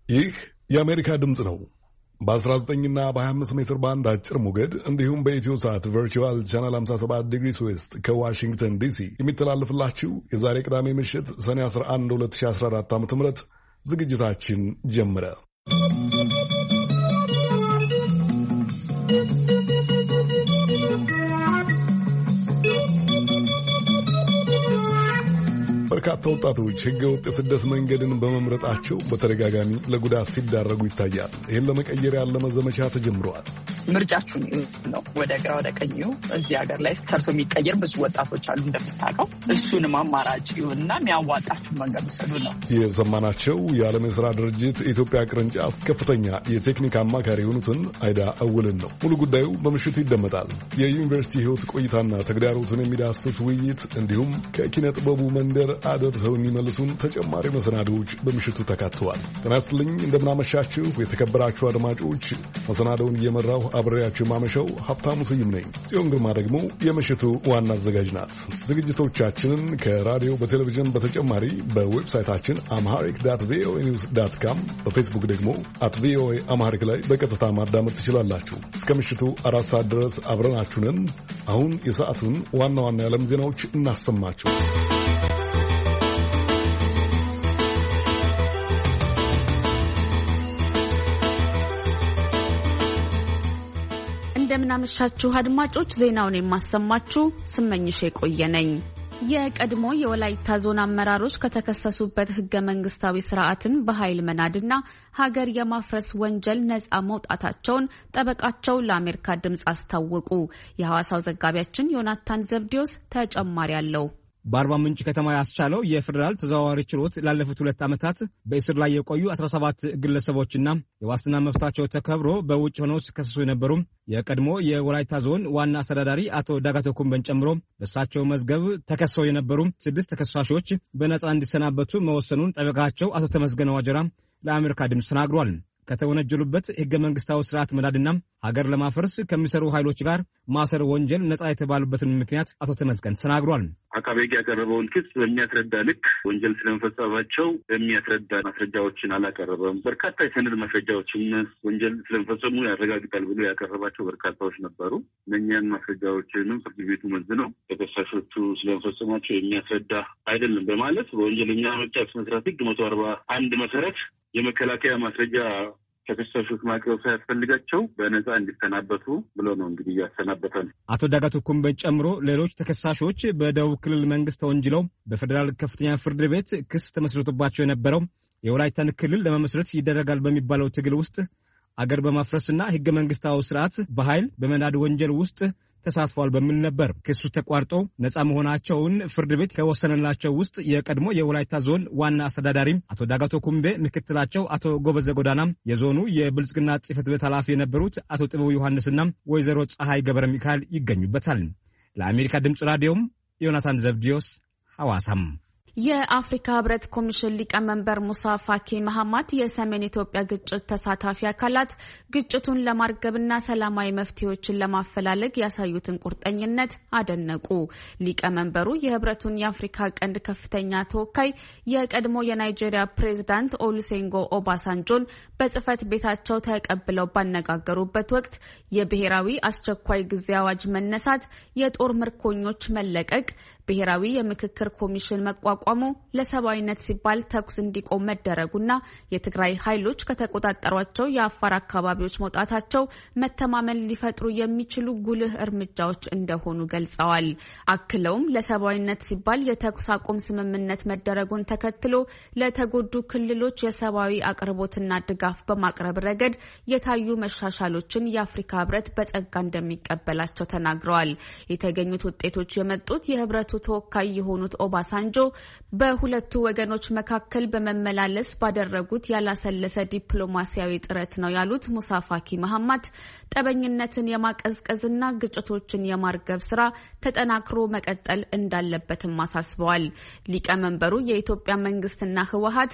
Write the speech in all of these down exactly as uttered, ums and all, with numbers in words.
ይህ የአሜሪካ ድምፅ ነው። በ19 እና በ25 ሜትር ባንድ አጭር ሞገድ እንዲሁም በኢትዮ ሰዓት ቨርቹዋል ቻናል ሃምሳ ሰባት ዲግሪስ ዌስት ከዋሽንግተን ዲሲ የሚተላለፍላችሁ የዛሬ ቅዳሜ ምሽት ሰኔ አስራ አንድ ሁለት ሺህ አስራ አራት ዓ.ም ዝግጅታችን ጀመረ። በርካታ ወጣቶች ህገወጥ የስደት መንገድን በመምረጣቸው በተደጋጋሚ ለጉዳት ሲዳረጉ ይታያል። ይህን ለመቀየር ያለመ ዘመቻ ተጀምረዋል። ምርጫችሁን ነው ወደ ግራ ወደ ቀኝ እዚህ ሀገር ላይ ሰርቶ የሚቀየር ብዙ ወጣቶች አሉ እንደምታውቀው። እሱንም አማራጭ ይሁንና የሚያዋጣችሁ መንገድ ውሰዱ ነው የሰማናቸው። የዓለም የሥራ ድርጅት የኢትዮጵያ ቅርንጫፍ ከፍተኛ የቴክኒክ አማካሪ የሆኑትን አይዳ አውልን ነው። ሙሉ ጉዳዩ በምሽቱ ይደመጣል። የዩኒቨርሲቲ ህይወት ቆይታና ተግዳሮትን የሚዳስስ ውይይት እንዲሁም ከኪነ ጥበቡ መንደር አደርሰው የሚመልሱን ተጨማሪ መሰናዶዎች በምሽቱ ተካተዋል። ጤና ይስጥልኝ፣ እንደምናመሻችሁ የተከበራችሁ አድማጮች። መሰናዶውን እየመራሁ አብሬያችሁ የማመሸው ሀብታሙ ስዩም ነኝ። ጽዮን ግርማ ደግሞ የምሽቱ ዋና አዘጋጅ ናት። ዝግጅቶቻችንን ከራዲዮ በቴሌቪዥን በተጨማሪ በዌብሳይታችን አምሃሪክ ዳት ቪኦኤ ኒውስ ዳት ካም፣ በፌስቡክ ደግሞ አት ቪኦኤ አምሃሪክ ላይ በቀጥታ ማዳመጥ ትችላላችሁ። እስከ ምሽቱ አራት ሰዓት ድረስ አብረናችሁ ነን። አሁን የሰዓቱን ዋና ዋና የዓለም ዜናዎች እናሰማችሁ። እንደምናመሻችሁ አድማጮች፣ ዜናውን የማሰማችሁ ስመኝሽ የቆየ ነኝ። የቀድሞ የወላይታ ዞን አመራሮች ከተከሰሱበት ህገ መንግስታዊ ስርዓትን በኃይል መናድና ሀገር የማፍረስ ወንጀል ነጻ መውጣታቸውን ጠበቃቸው ለአሜሪካ ድምጽ አስታወቁ። የሐዋሳው ዘጋቢያችን ዮናታን ዘብዲዮስ ተጨማሪ አለው። በአርባ ምንጭ ከተማ ያስቻለው የፌዴራል ተዘዋዋሪ ችሎት ላለፉት ሁለት ዓመታት በእስር ላይ የቆዩ አስራ ሰባት ግለሰቦችና የዋስትና መብታቸው ተከብሮ በውጭ ሆነው ሲከሰሱ የነበሩ የቀድሞ የወላይታ ዞን ዋና አስተዳዳሪ አቶ ዳጋቶ ኩምበን ጨምሮ በእሳቸው መዝገብ ተከሰው የነበሩ ስድስት ተከሳሾች በነጻ እንዲሰናበቱ መወሰኑን ጠበቃቸው አቶ ተመስገን ዋጀራ ለአሜሪካ ድምፅ ተናግሯል። ከተወነጀሉበት ህገ መንግስታዊ ስርዓት መናድና ሀገር ለማፈርስ ከሚሰሩ ኃይሎች ጋር ማሰር ወንጀል ነጻ የተባሉበትን ምክንያት አቶ ተመስገን ተናግሯል። አቃቤ ሕግ ያቀረበውን ክስ በሚያስረዳ ልክ ወንጀል ስለመፈጸማቸው በሚያስረዳ ማስረጃዎችን አላቀረበም። በርካታ የሰነድ ማስረጃዎችን ወንጀል ስለመፈጸሙ ያረጋግጣል ብሎ ያቀረባቸው በርካታዎች ነበሩ። እነኛን ማስረጃዎችንም ፍርድ ቤቱ መዝነው ተከሳሾቹ ስለመፈጸማቸው የሚያስረዳ አይደለም በማለት በወንጀለኛ መቅጫ ስነ ስርዓት ሕግ መቶ አርባ አንድ መሰረት የመከላከያ ማስረጃ ተከሳሾች ማቅረብ ሳያስፈልጋቸው በነጻ እንዲሰናበቱ ብሎ ነው እንግዲህ ያሰናበታል። አቶ ዳጋቶ ኩምበን ጨምሮ ሌሎች ተከሳሾች በደቡብ ክልል መንግስት ተወንጅለው በፌዴራል ከፍተኛ ፍርድ ቤት ክስ ተመስርቶባቸው የነበረው የወላይታን ክልል ለመመስረት ይደረጋል በሚባለው ትግል ውስጥ አገር በማፍረስና ህገ መንግስታዊ ስርዓት በኃይል በመናድ ወንጀል ውስጥ ተሳትፏል በሚል ነበር ክሱ ተቋርጦ ነጻ መሆናቸውን ፍርድ ቤት ከወሰነላቸው ውስጥ የቀድሞ የወላይታ ዞን ዋና አስተዳዳሪ አቶ ዳጋቶ ኩምቤ፣ ምክትላቸው አቶ ጎበዘ ጎዳና፣ የዞኑ የብልጽግና ጽሕፈት ቤት ኃላፊ የነበሩት አቶ ጥበቡ ዮሐንስና ወይዘሮ ፀሐይ ገብረ ሚካኤል ይገኙበታል። ለአሜሪካ ድምፅ ራዲዮም ዮናታን ዘብዲዮስ ሐዋሳም። የአፍሪካ ህብረት ኮሚሽን ሊቀመንበር ሙሳ ፋኪ መሐማት የሰሜን ኢትዮጵያ ግጭት ተሳታፊ አካላት ግጭቱን ለማርገብና ሰላማዊ መፍትሄዎችን ለማፈላለግ ያሳዩትን ቁርጠኝነት አደነቁ። ሊቀመንበሩ የህብረቱን የአፍሪካ ቀንድ ከፍተኛ ተወካይ የቀድሞ የናይጄሪያ ፕሬዝዳንት ኦሉሴጉን ኦባሳንጆን በጽህፈት ቤታቸው ተቀብለው ባነጋገሩበት ወቅት የብሔራዊ አስቸኳይ ጊዜ አዋጅ መነሳት፣ የጦር ምርኮኞች መለቀቅ፣ ብሔራዊ የምክክር ኮሚሽን መቋቋሙ፣ ለሰብአዊነት ሲባል ተኩስ እንዲቆም መደረጉና የትግራይ ኃይሎች ከተቆጣጠሯቸው የአፋር አካባቢዎች መውጣታቸው መተማመን ሊፈጥሩ የሚችሉ ጉልህ እርምጃዎች እንደሆኑ ገልጸዋል። አክለውም ለሰብአዊነት ሲባል የተኩስ አቁም ስምምነት መደረጉን ተከትሎ ለተጎዱ ክልሎች የሰብአዊ አቅርቦትና ድጋፍ በማቅረብ ረገድ የታዩ መሻሻሎችን የአፍሪካ ህብረት በጸጋ እንደሚቀበላቸው ተናግረዋል። የተገኙት ውጤቶች የመጡት የህብረቱ ተወካይ የሆኑት ኦባሳንጆ በሁለቱ ወገኖች መካከል በመመላለስ ባደረጉት ያላሰለሰ ዲፕሎማሲያዊ ጥረት ነው ያሉት ሙሳ ፋኪ መሐማት ጠበኝነትን የማቀዝቀዝና ግጭቶችን የማርገብ ስራ ተጠናክሮ መቀጠል እንዳለበትም አሳስበዋል። ሊቀመንበሩ የኢትዮጵያ መንግስትና ህወሓት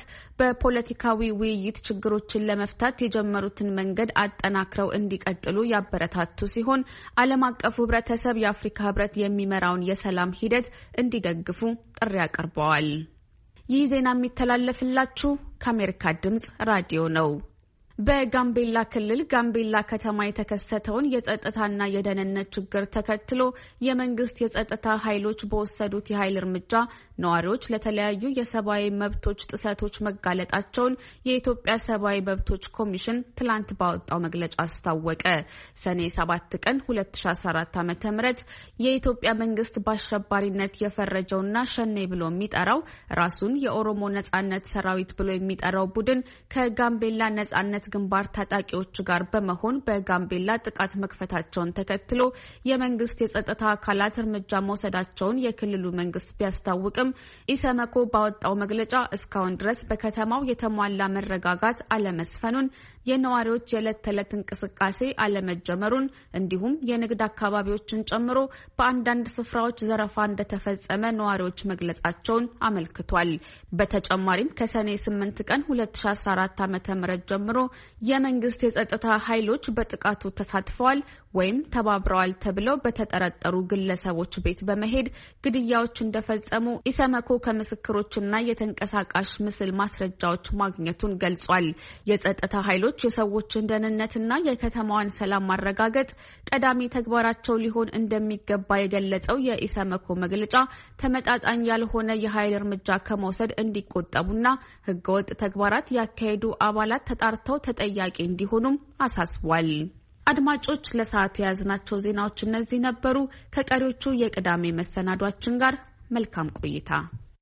በፖለቲካዊ ውይይት ችግሮችን ለመፍታት የጀመሩትን መንገድ አጠናክረው እንዲቀጥሉ ያበረታቱ ሲሆን ዓለም አቀፉ ህብረተሰብ የአፍሪካ ህብረት የሚመራውን የሰላም ሂደት እንዲደግፉ ጥሪ አቀርበዋል። ይህ ዜና የሚተላለፍላችሁ ከአሜሪካ ድምጽ ራዲዮ ነው። በጋምቤላ ክልል ጋምቤላ ከተማ የተከሰተውን የጸጥታና የደህንነት ችግር ተከትሎ የመንግስት የጸጥታ ኃይሎች በወሰዱት የኃይል እርምጃ ነዋሪዎች ለተለያዩ የሰብአዊ መብቶች ጥሰቶች መጋለጣቸውን የኢትዮጵያ ሰብአዊ መብቶች ኮሚሽን ትላንት ባወጣው መግለጫ አስታወቀ። ሰኔ ሰባት ቀን ሁለት ሺ አስራ አራት ዓ.ም የኢትዮጵያ መንግስት በአሸባሪነት የፈረጀውና ሸኔ ብሎ የሚጠራው ራሱን የኦሮሞ ነጻነት ሰራዊት ብሎ የሚጠራው ቡድን ከጋምቤላ ነጻነት ግንባር ታጣቂዎች ጋር በመሆን በጋምቤላ ጥቃት መክፈታቸውን ተከትሎ የመንግስት የጸጥታ አካላት እርምጃ መውሰዳቸውን የክልሉ መንግስት ቢያስታውቅም ኢሰመኮ ባወጣው መግለጫ እስካሁን ድረስ በከተማው የተሟላ መረጋጋት አለመስፈኑን፣ የነዋሪዎች የዕለት ተዕለት እንቅስቃሴ አለመጀመሩን እንዲሁም የንግድ አካባቢዎችን ጨምሮ በአንዳንድ ስፍራዎች ዘረፋ እንደተፈጸመ ነዋሪዎች መግለጻቸውን አመልክቷል። በተጨማሪም ከሰኔ ስምንት ቀን ሁለት ሺ አስራ አራት ዓ.ም ጀምሮ የመንግስት የጸጥታ ኃይሎች በጥቃቱ ተሳትፈዋል ወይም ተባብረዋል ተብለው በተጠረጠሩ ግለሰቦች ቤት በመሄድ ግድያዎች እንደፈጸሙ ኢሰመኮ ከምስክሮችና የተንቀሳቃሽ ምስል ማስረጃዎች ማግኘቱን ገልጿል። የጸጥታ ኃይሎች የሰዎችን ደህንነትና የከተማዋን ሰላም ማረጋገጥ ቀዳሚ ተግባራቸው ሊሆን እንደሚገባ የገለጸው የኢሰመኮ መግለጫ ተመጣጣኝ ያልሆነ የኃይል እርምጃ ከመውሰድ እንዲቆጠቡና ህገወጥ ተግባራት ያካሄዱ አባላት ተጣርተው ተጠያቂ እንዲሆኑም አሳስቧል። አድማጮች ለሰዓቱ የያዝናቸው ዜናዎች እነዚህ ነበሩ። ከቀሪዎቹ የቅዳሜ መሰናዷችን ጋር መልካም ቆይታ።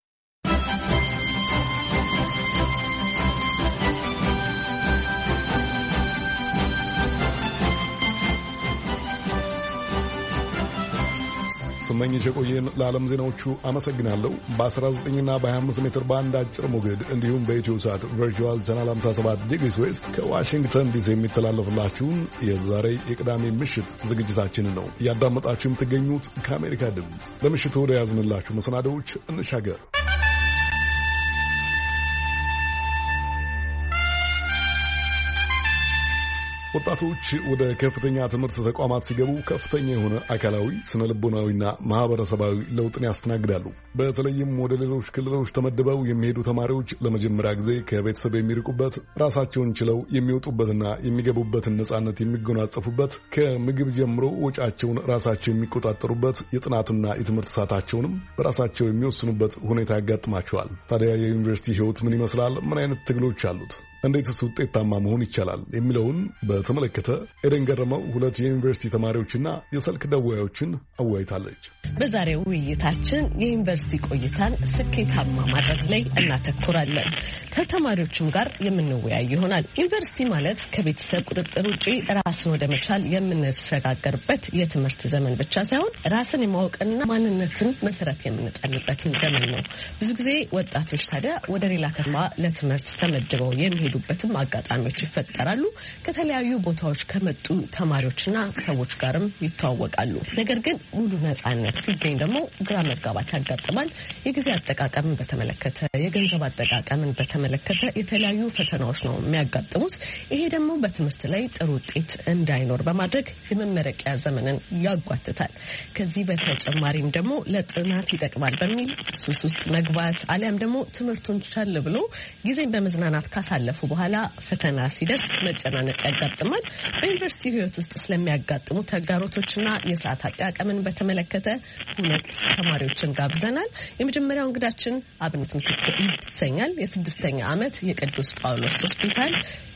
ስመኝሽ የቆየን ለዓለም ዜናዎቹ አመሰግናለሁ። በ19 እና በ25 ሜትር ባንድ አጭር ሞገድ እንዲሁም በኢትዮ ሳት ቨርቹዋል ቻናል ሃምሳ ሰባት ዲግሪስ ዌስት ከዋሽንግተን ዲሲ የሚተላለፍላችሁን የዛሬ የቅዳሜ ምሽት ዝግጅታችንን ነው እያዳመጣችሁ የምትገኙት ከአሜሪካ ድምፅ። ለምሽቱ ወደ ያዝንላችሁ መሰናዶዎች እንሻገር። ወጣቶች ወደ ከፍተኛ ትምህርት ተቋማት ሲገቡ ከፍተኛ የሆነ አካላዊ፣ ስነ ልቦናዊና ማህበረሰባዊ ለውጥን ያስተናግዳሉ። በተለይም ወደ ሌሎች ክልሎች ተመድበው የሚሄዱ ተማሪዎች ለመጀመሪያ ጊዜ ከቤተሰብ የሚርቁበት፣ ራሳቸውን ችለው የሚወጡበትና የሚገቡበትን ነጻነት የሚጎናጸፉበት፣ ከምግብ ጀምሮ ወጫቸውን ራሳቸው የሚቆጣጠሩበት፣ የጥናትና የትምህርት ሰዓታቸውንም በራሳቸው የሚወስኑበት ሁኔታ ያጋጥማቸዋል። ታዲያ የዩኒቨርሲቲ ህይወት ምን ይመስላል? ምን አይነት ትግሎች አሉት? እንዴትስ ውጤታማ መሆን ይቻላል? የሚለውን በተመለከተ ኤደን ገረመው ሁለት የዩኒቨርሲቲ ተማሪዎችና የስልክ ደዋዮችን አወያይታለች። በዛሬው ውይይታችን የዩኒቨርሲቲ ቆይታን ስኬታማ ማድረግ ላይ እናተኩራለን። ከተማሪዎችም ጋር የምንወያይ ይሆናል። ዩኒቨርሲቲ ማለት ከቤተሰብ ቁጥጥር ውጪ ራስን ወደ መቻል የምንሸጋገርበት የትምህርት ዘመን ብቻ ሳይሆን ራስን የማወቅና ማንነትን መሰረት የምንጠልበትም ዘመን ነው። ብዙ ጊዜ ወጣቶች ታዲያ ወደ ሌላ ከተማ ለትምህርት ተመድበው የሚሄዱ በትም አጋጣሚዎች ይፈጠራሉ። ከተለያዩ ቦታዎች ከመጡ ተማሪዎችና ሰዎች ጋርም ይተዋወቃሉ። ነገር ግን ሙሉ ነጻነት ሲገኝ ደግሞ ግራ መጋባት ያጋጥማል። የጊዜ አጠቃቀምን በተመለከተ፣ የገንዘብ አጠቃቀምን በተመለከተ የተለያዩ ፈተናዎች ነው የሚያጋጥሙት። ይሄ ደግሞ በትምህርት ላይ ጥሩ ውጤት እንዳይኖር በማድረግ የመመረቂያ ዘመንን ያጓትታል። ከዚህ በተጨማሪም ደግሞ ለጥናት ይጠቅማል በሚል ሱስ ውስጥ መግባት አሊያም ደግሞ ትምህርቱን ቻል ብሎ ጊዜን በመዝናናት ካሳለፉ በኋላ ፈተና ሲደርስ መጨናነቅ ያጋጥማል። በዩኒቨርሲቲ ህይወት ውስጥ ስለሚያጋጥሙ ተግዳሮቶችና የሰዓት አጠቃቀምን በተመለከተ ሁለት ተማሪዎችን ጋብዘናል። የመጀመሪያው እንግዳችን አብነት ምትክ ይሰኛል። የስድስተኛ ዓመት የቅዱስ ጳውሎስ ሆስፒታል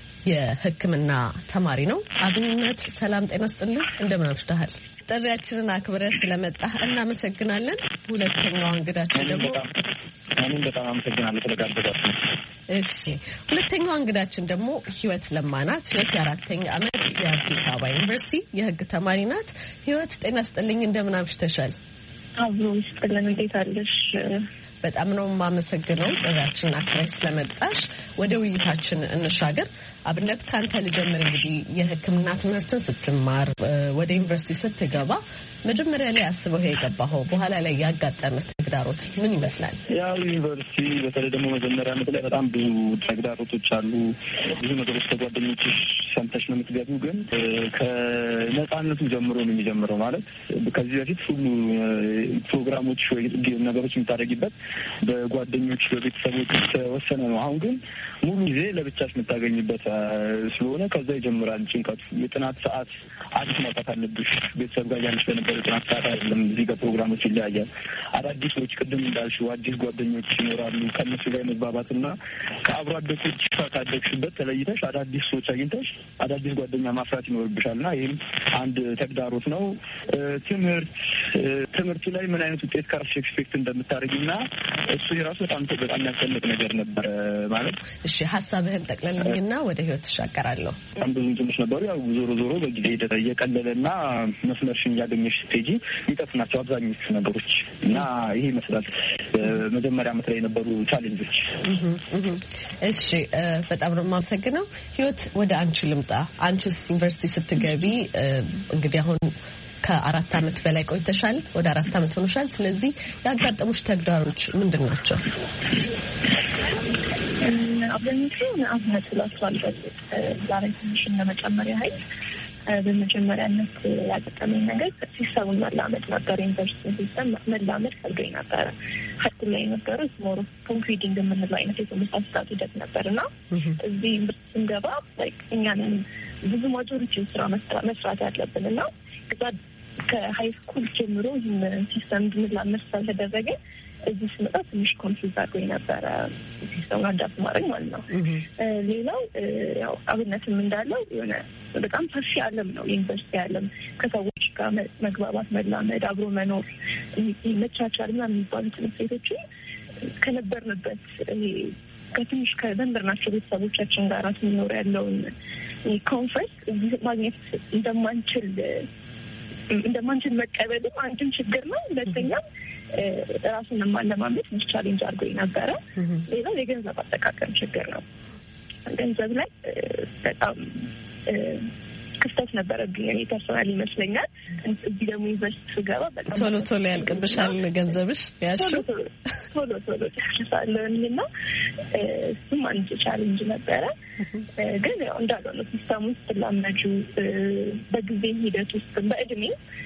የሕክምና ተማሪ ነው። አብነት ሰላም ጤና ስጥልን፣ እንደምን አምሽተሃል? ጥሪያችንን አክብረህ ስለመጣህ እናመሰግናለን። ሁለተኛው እንግዳችን ደግሞ እኔም በጣም አመሰግናለሁ ስለጋበዛችሁ። እሺ፣ ሁለተኛው እንግዳችን ደግሞ ህይወት ለማናት። ህይወት የአራተኛ ዓመት የአዲስ አበባ ዩኒቨርሲቲ የህግ ተማሪ ናት። ህይወት ጤና ስጥልኝ፣ እንደምን አምሽተሻል? አብሮ ይስጥልን፣ እንዴት አለሽ? በጣም ነው የማመሰግነው ጥሪያችንን አክብረሽ ስለመጣሽ። ወደ ውይይታችን እንሻገር። አብነት ካንተ ልጀምር። እንግዲህ የህክምና ትምህርትን ስትማር ወደ ዩኒቨርሲቲ ስትገባ መጀመሪያ ላይ አስበው የገባው በኋላ ላይ ያጋጠመ ተግዳሮት ምን ይመስላል? ያው ዩኒቨርሲቲ በተለይ ደግሞ መጀመሪያ ዓመት ላይ በጣም ብዙ ተግዳሮቶች አሉ። ብዙ ነገሮች ከጓደኞችሽ ሰምተሽ ነው የምትገቢው። ግን ከነፃነቱ ጀምሮ ነው የሚጀምረው። ማለት ከዚህ በፊት ሁሉ ፕሮግራሞች ወይ ነገሮች የምታደርጊበት በጓደኞች በቤተሰቦች ተወሰነ ነው። አሁን ግን ሙሉ ጊዜ ለብቻሽ የምታገኝበት ስለሆነ ከዛ ይጀምራል ጭንቀቱ። የጥናት ሰዓት አዲስ ማውጣት አለብሽ። ቤተሰብ ጋር ያለሽ በነበረ ጥናት ሰዓት አይደለም። እዚህ ጋር ፕሮግራሞች ይለያያል። አዳዲስ ሰዎች ቅድም እንዳልሽው አዲስ ጓደኞች ይኖራሉ። ከነሱ ጋር መግባባትና ከአብሮ አደጎች ካደግሽበት ተለይተሽ አዳዲስ ሰዎች አግኝተሽ አዳዲስ ጓደኛ ማፍራት ይኖርብሻልና ይህም አንድ ተግዳሮት ነው። ትምህርት ትምህርቱ ላይ ምን አይነት ውጤት ከራስሽ ኤክስፔክት እንደምታደርጊና እሱ የራሱ በጣም በጣም ያስፈልግ ነገር ነበር ማለት። እሺ ሀሳብህን ጠቅለልኝና ወደ ህይወት ተሻገራለሁ። በጣም ብዙ እንትኖች ነበሩ። ያው ዞሮ ዞሮ በጊዜ ሂደት እየቀለለና መስመርሽን እያገኘሽ ስትሄጂ ይጠፍ ናቸው አብዛኞቹ ነገሮች እና ይሄ ይመስላል መጀመሪያ ዓመት ላይ የነበሩ ቻሌንጆች። እሺ በጣም ነው የማመሰግነው። ህይወት ወደ አንቺ ልምጣ። አንቺስ ዩኒቨርሲቲ ስትገቢ እንግዲህ አሁን ከአራት ዓመት በላይ ቆይተሻል። ወደ አራት ዓመት ሆኖሻል። ስለዚህ ያጋጠሙሽ ተግዳሮች ምንድን ናቸው? አብዛኞቹ አብነት ስላቷል ዛሬ ትንሽ ለመጨመር ያህል በመጀመሪያነት ያጋጠመኝ ነገር ሲስተሙን መላመድ ነበር። ዩኒቨርሲቲ ሲስተም መላመድ ከብዶኝ ነበረ። ሀት ላይ የነበረው ሞሮ ኮንክሪቲንግ የምንለው አይነት የትምህርት አሰጣጥ ሂደት ነበር እና እዚህ ዩኒቨርሲቲ ስንገባ እኛንን ብዙ ማጆሪቲ ስራ መስራት ያለብን እና ከዛ ከሀይ ስኩል ጀምሮ ይህን ሲስተም እንድንላመድ ስላልተደረገ እዚህ ስመጣ ትንሽ ኮንፊውዝ አድርጎኝ ነበረ ሲስተሙን አዳፕት ማድረግ ማለት ነው። ሌላው ያው አብነትም እንዳለው የሆነ በጣም ሰፊ ዓለም ነው ዩኒቨርሲቲ ዓለም። ከሰዎች ጋር መግባባት፣ መላመድ፣ አብሮ መኖር፣ መቻቻል ምናምን የሚባሉ ትምህርት ቤቶችን ከነበርንበት ከትንሽ ከነበርናቸው ቤተሰቦቻችን ጋር ስንኖር ያለውን ኮንፈርት እዚህ ማግኘት እንደማንችል እንደማንችል መቀበልም አንድም ችግር ነው። ሁለተኛም ራሱን ማለማመድ ትንሽ ቻሌንጅ አድርጎኝ ነበረ። ሌላው የገንዘብ አጠቃቀም ችግር ነው። ገንዘብ ላይ በጣም ክፍተት ነበረብኝ እኔ ፐርሶናል ይመስለኛል። እዚህ ደግሞ ዩኒቨርሲቲ ስገባ በጣም ቶሎ ቶሎ ያልቅብሻል ገንዘብሽ ያልሽ ቶሎ ቶሎ ጨርሳለሁኝ እና እሱም አንድ ቻሌንጅ ነበረ። ግን ያው እንዳለው ነው ሲስተሙ ውስጥ ላመጁ በጊዜ ሂደት ውስጥ በእድሜ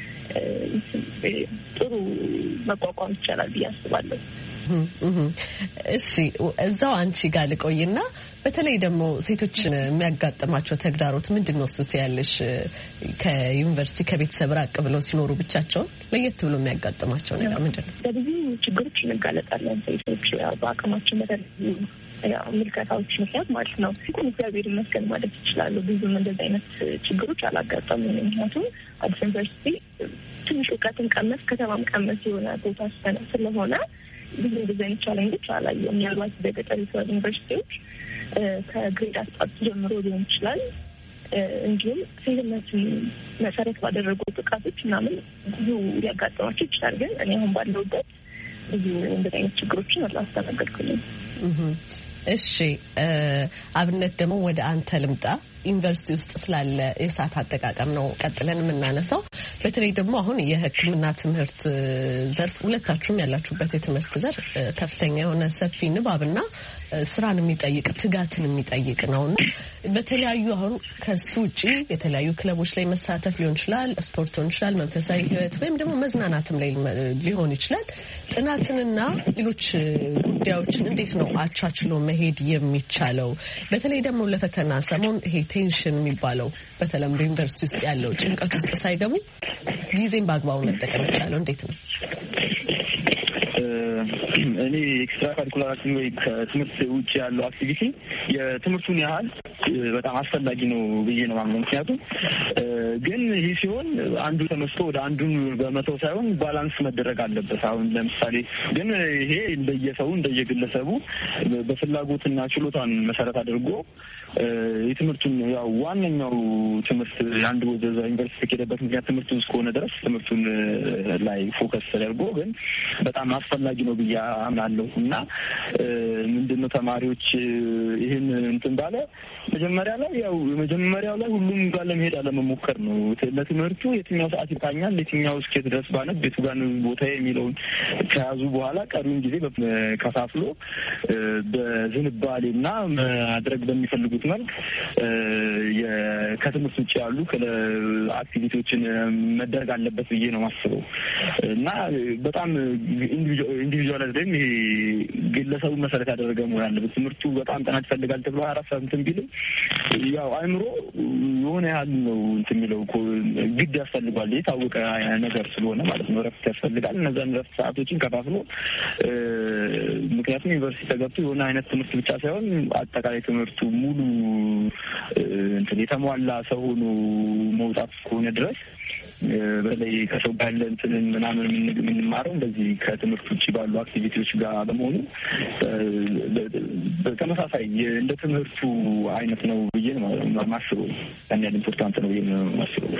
ጥሩ መቋቋም ይቻላል ብዬ አስባለሁ። እሺ እዛው አንቺ ጋር ልቆይና በተለይ ደግሞ ሴቶችን የሚያጋጥማቸው ተግዳሮት ምንድነው? እሱስ ያለሽ ከዩኒቨርሲቲ ከቤተሰብ ራቅ ብለው ሲኖሩ ብቻቸውን ለየት ብሎ የሚያጋጥማቸው ነገር ምንድነው? በብዙ ችግሮች እንጋለጣለን ሴቶች በአቅማችን በተለይ ያው ምልከታዎች ምክንያት ማለት ነው። እግዚአብሔር ይመስገን ማለት ይችላሉ። ብዙም እንደዚህ አይነት ችግሮች አላጋጠሙም። ምክንያቱም አዲስ ዩኒቨርሲቲ ትንሽ እውቀትን ቀመስ ከተማም ቀመስ የሆነ ቦታ ስለሆነ ብዙ እንደዚህ አይነት ቻሌንጆች አላየሁም። ምናልባት በገጠር ዩኒቨርሲቲዎች ከግሬድ አስጣጥ ጀምሮ ሊሆን ይችላል። እንዲሁም ሴትነትን መሰረት ባደረጉ ጥቃቶች ምናምን ብዙ ሊያጋጥማቸው ይችላል። ግን እኔ አሁን ባለሁበት ብዙ እንደዚህ አይነት ችግሮችን አላስተናገድኩኝም። እሺ አብነት ደግሞ ወደ አንተ ልምጣ። ዩኒቨርሲቲ ውስጥ ስላለ የሰዓት አጠቃቀም ነው ቀጥለን የምናነሳው። በተለይ ደግሞ አሁን የሕክምና ትምህርት ዘርፍ ሁለታችሁም ያላችሁበት የትምህርት ዘርፍ ከፍተኛ የሆነ ሰፊ ንባብና ስራን የሚጠይቅ ትጋትን የሚጠይቅ ነውና በተለያዩ አሁን ከሱ ውጪ የተለያዩ ክለቦች ላይ መሳተፍ ሊሆን ይችላል፣ ስፖርት ሊሆን ይችላል፣ መንፈሳዊ ህይወት ወይም ደግሞ መዝናናትም ላይ ሊሆን ይችላል። ጥናትንና ሌሎች ጉዳዮችን እንዴት ነው አቻችሎ መሄድ የሚቻለው? በተለይ ደግሞ ለፈተና ሰሞን ይሄ ቴንሽን የሚባለው በተለምዶ ዩኒቨርሲቲ ውስጥ ያለው ጭንቀት ውስጥ ሳይገቡ ጊዜን በአግባቡ መጠቀም ይቻላል እንዴት ነው? እኔ ኤክስትራ ካሪኩላር አክቲቪቲ ወይ ከትምህርት ውጭ ያለው አክቲቪቲ የትምህርቱን ያህል በጣም አስፈላጊ ነው ብዬ ነው የማምነው። ምክንያቱም ግን ይህ ሲሆን አንዱ ተመስቶ ወደ አንዱን በመተው ሳይሆን ባላንስ መደረግ አለበት። አሁን ለምሳሌ ግን ይሄ እንደየሰው እንደየግለሰቡ በፍላጎትና ችሎታን መሰረት አድርጎ የትምህርቱን ያው ዋነኛው ትምህርት አንድ ወደ ዩኒቨርሲቲ ከሄደበት ምክንያት ትምህርቱ እስከሆነ ድረስ ትምህርቱን ላይ ፎከስ ተደርጎ ግን በጣም አስፈላጊ ነው ብዬ አምናለሁ። እና ምንድነው ተማሪዎች ይሄን እንትን ባለ መጀመሪያ ላይ ያው መጀመሪያው ላይ ሁሉም ጋር ለመሄድ አለመሞከር ነው። ለትምህርቱ የትኛው ሰዓት ይታኛል የትኛው እስከ ድረስ ባነብ ቤቱ ጋር ነው ቦታ የሚለውን ከያዙ በኋላ ቀሪውን ጊዜ ከፋፍሎ በዝንባሌና ማድረግ በሚፈልጉት መልክ ከትምህርት ውጭ ያሉ አክቲቪቲዎችን መደረግ አለበት ብዬ ነው ማስበው እና በጣም ኢንዲቪጁዋላይዝ ደግሞ ይሄ ግለሰቡ መሰረት ያደረገ መሆን አለበት። ትምህርቱ በጣም ጥናት ይፈልጋል ተብሎ ሀያ አራት ሰዓት እንትን ቢልም ያው አይምሮ የሆነ ያህል ነው እንትን የሚለው ግድ ያስፈልጋል የታወቀ ነገር ስለሆነ ማለት ነው። እረፍት ያስፈልጋል። እነዛን እረፍት ሰዓቶችን ከፋፍሎ ምክንያቱም ዩኒቨርሲቲ ተገብቶ የሆነ አይነት ትምህርት ብቻ ሳይሆን አጠቃላይ ትምህርቱ ሙሉ እንትን የተሟላ ሰው ሆኖ መውጣት እስከሆነ ድረስ በተለይ ከሰው ጋር ያለ እንትንን ምናምን የምንማረው እንደዚህ ከትምህርት ውጭ ባሉ አክቲቪቲዎች ጋር በመሆኑ በተመሳሳይ እንደ ትምህርቱ አይነት ነው ብዬ ነው የማስበው። ያን ያህል ኢምፖርታንት ነው ብዬ ነው የማስበው።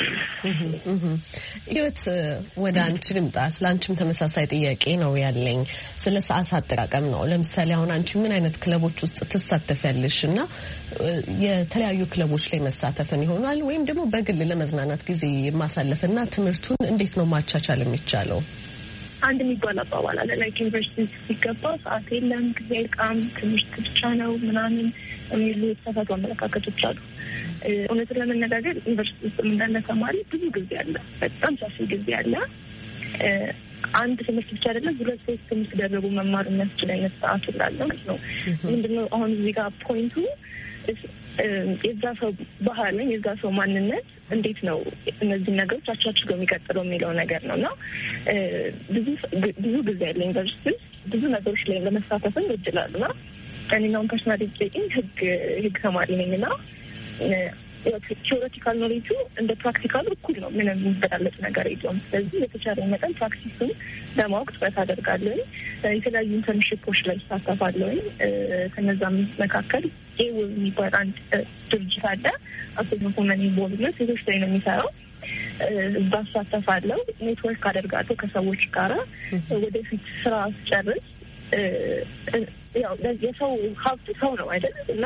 ህይወት ወደ አንቺ ልምጣ። ለአንቺም ተመሳሳይ ጥያቄ ነው ያለኝ ስለ ሰዓት አጠቃቀም ነው። ለምሳሌ አሁን አንቺ ምን አይነት ክለቦች ውስጥ ትሳተፊያለሽ እና የተለያዩ ክለቦች ላይ መሳተፍን ይሆናል ወይም ደግሞ በግል ለመዝናናት ጊዜ ማሳለፍ እና ትምህርቱን እንዴት ነው ማቻቻል የሚቻለው? አንድ የሚባል አባባል አለ ላይክ ዩኒቨርሲቲ ሲገባ ሰዓት የለም ጊዜ አይቃም ትምህርት ብቻ ነው ምናምን የሚሉ የተሳሳቱ አመለካከቶች አሉ። እውነቱን ለመነጋገር ዩኒቨርሲቲ ውስጥ እንዳለ ተማሪ ብዙ ጊዜ አለ፣ በጣም ሰፊ ጊዜ አለ። አንድ ትምህርት ብቻ አይደለም ሁለት ሶስት ትምህርት ደርቦ መማር የሚያስችል አይነት ሰዓት ላለ ማለት ነው። ምንድነው አሁን እዚህ ጋር ፖይንቱ የዛ ሰው ባህል ነው የዛ ሰው ማንነት እንዴት ነው እነዚህ ነገሮች አቻችለው የሚቀጥለው የሚለው ነገር ነው እና ብዙ ብዙ ጊዜ ያለ ዩኒቨርሲቲ ብዙ ነገሮች ላይ ለመሳተፍም ይችላል እና እኔናውን ፐርሰናል ዲቴይሊንግ ህግ ህግ ተማሪ ነኝ እና ቲዎሬቲካል ኖሌጁ እንደ ፕራክቲካል እኩል ነው። ምንም የሚበላለጥ ነገር የለውም። ስለዚህ የተቻለ መጠን ፕራክቲሱን ለማወቅ ጥረት አደርጋለሁ። የተለያዩ ኢንተርንሺፖች ላይ ይሳተፋለሁ። ከነዛም መካከል ኤው የሚባል አንድ ድርጅት አለ። አሶሲዬሽን ፎር መኒ ኢንቮልቭመንት ሴቶች ላይ ነው የሚሰራው። እዛ እሳተፋለሁ። ኔትወርክ አደርጋለሁ ከሰዎች ጋራ ወደፊት ስራ ስጨርስ ያው የሰው ሀብት ሰው ነው አይደል እና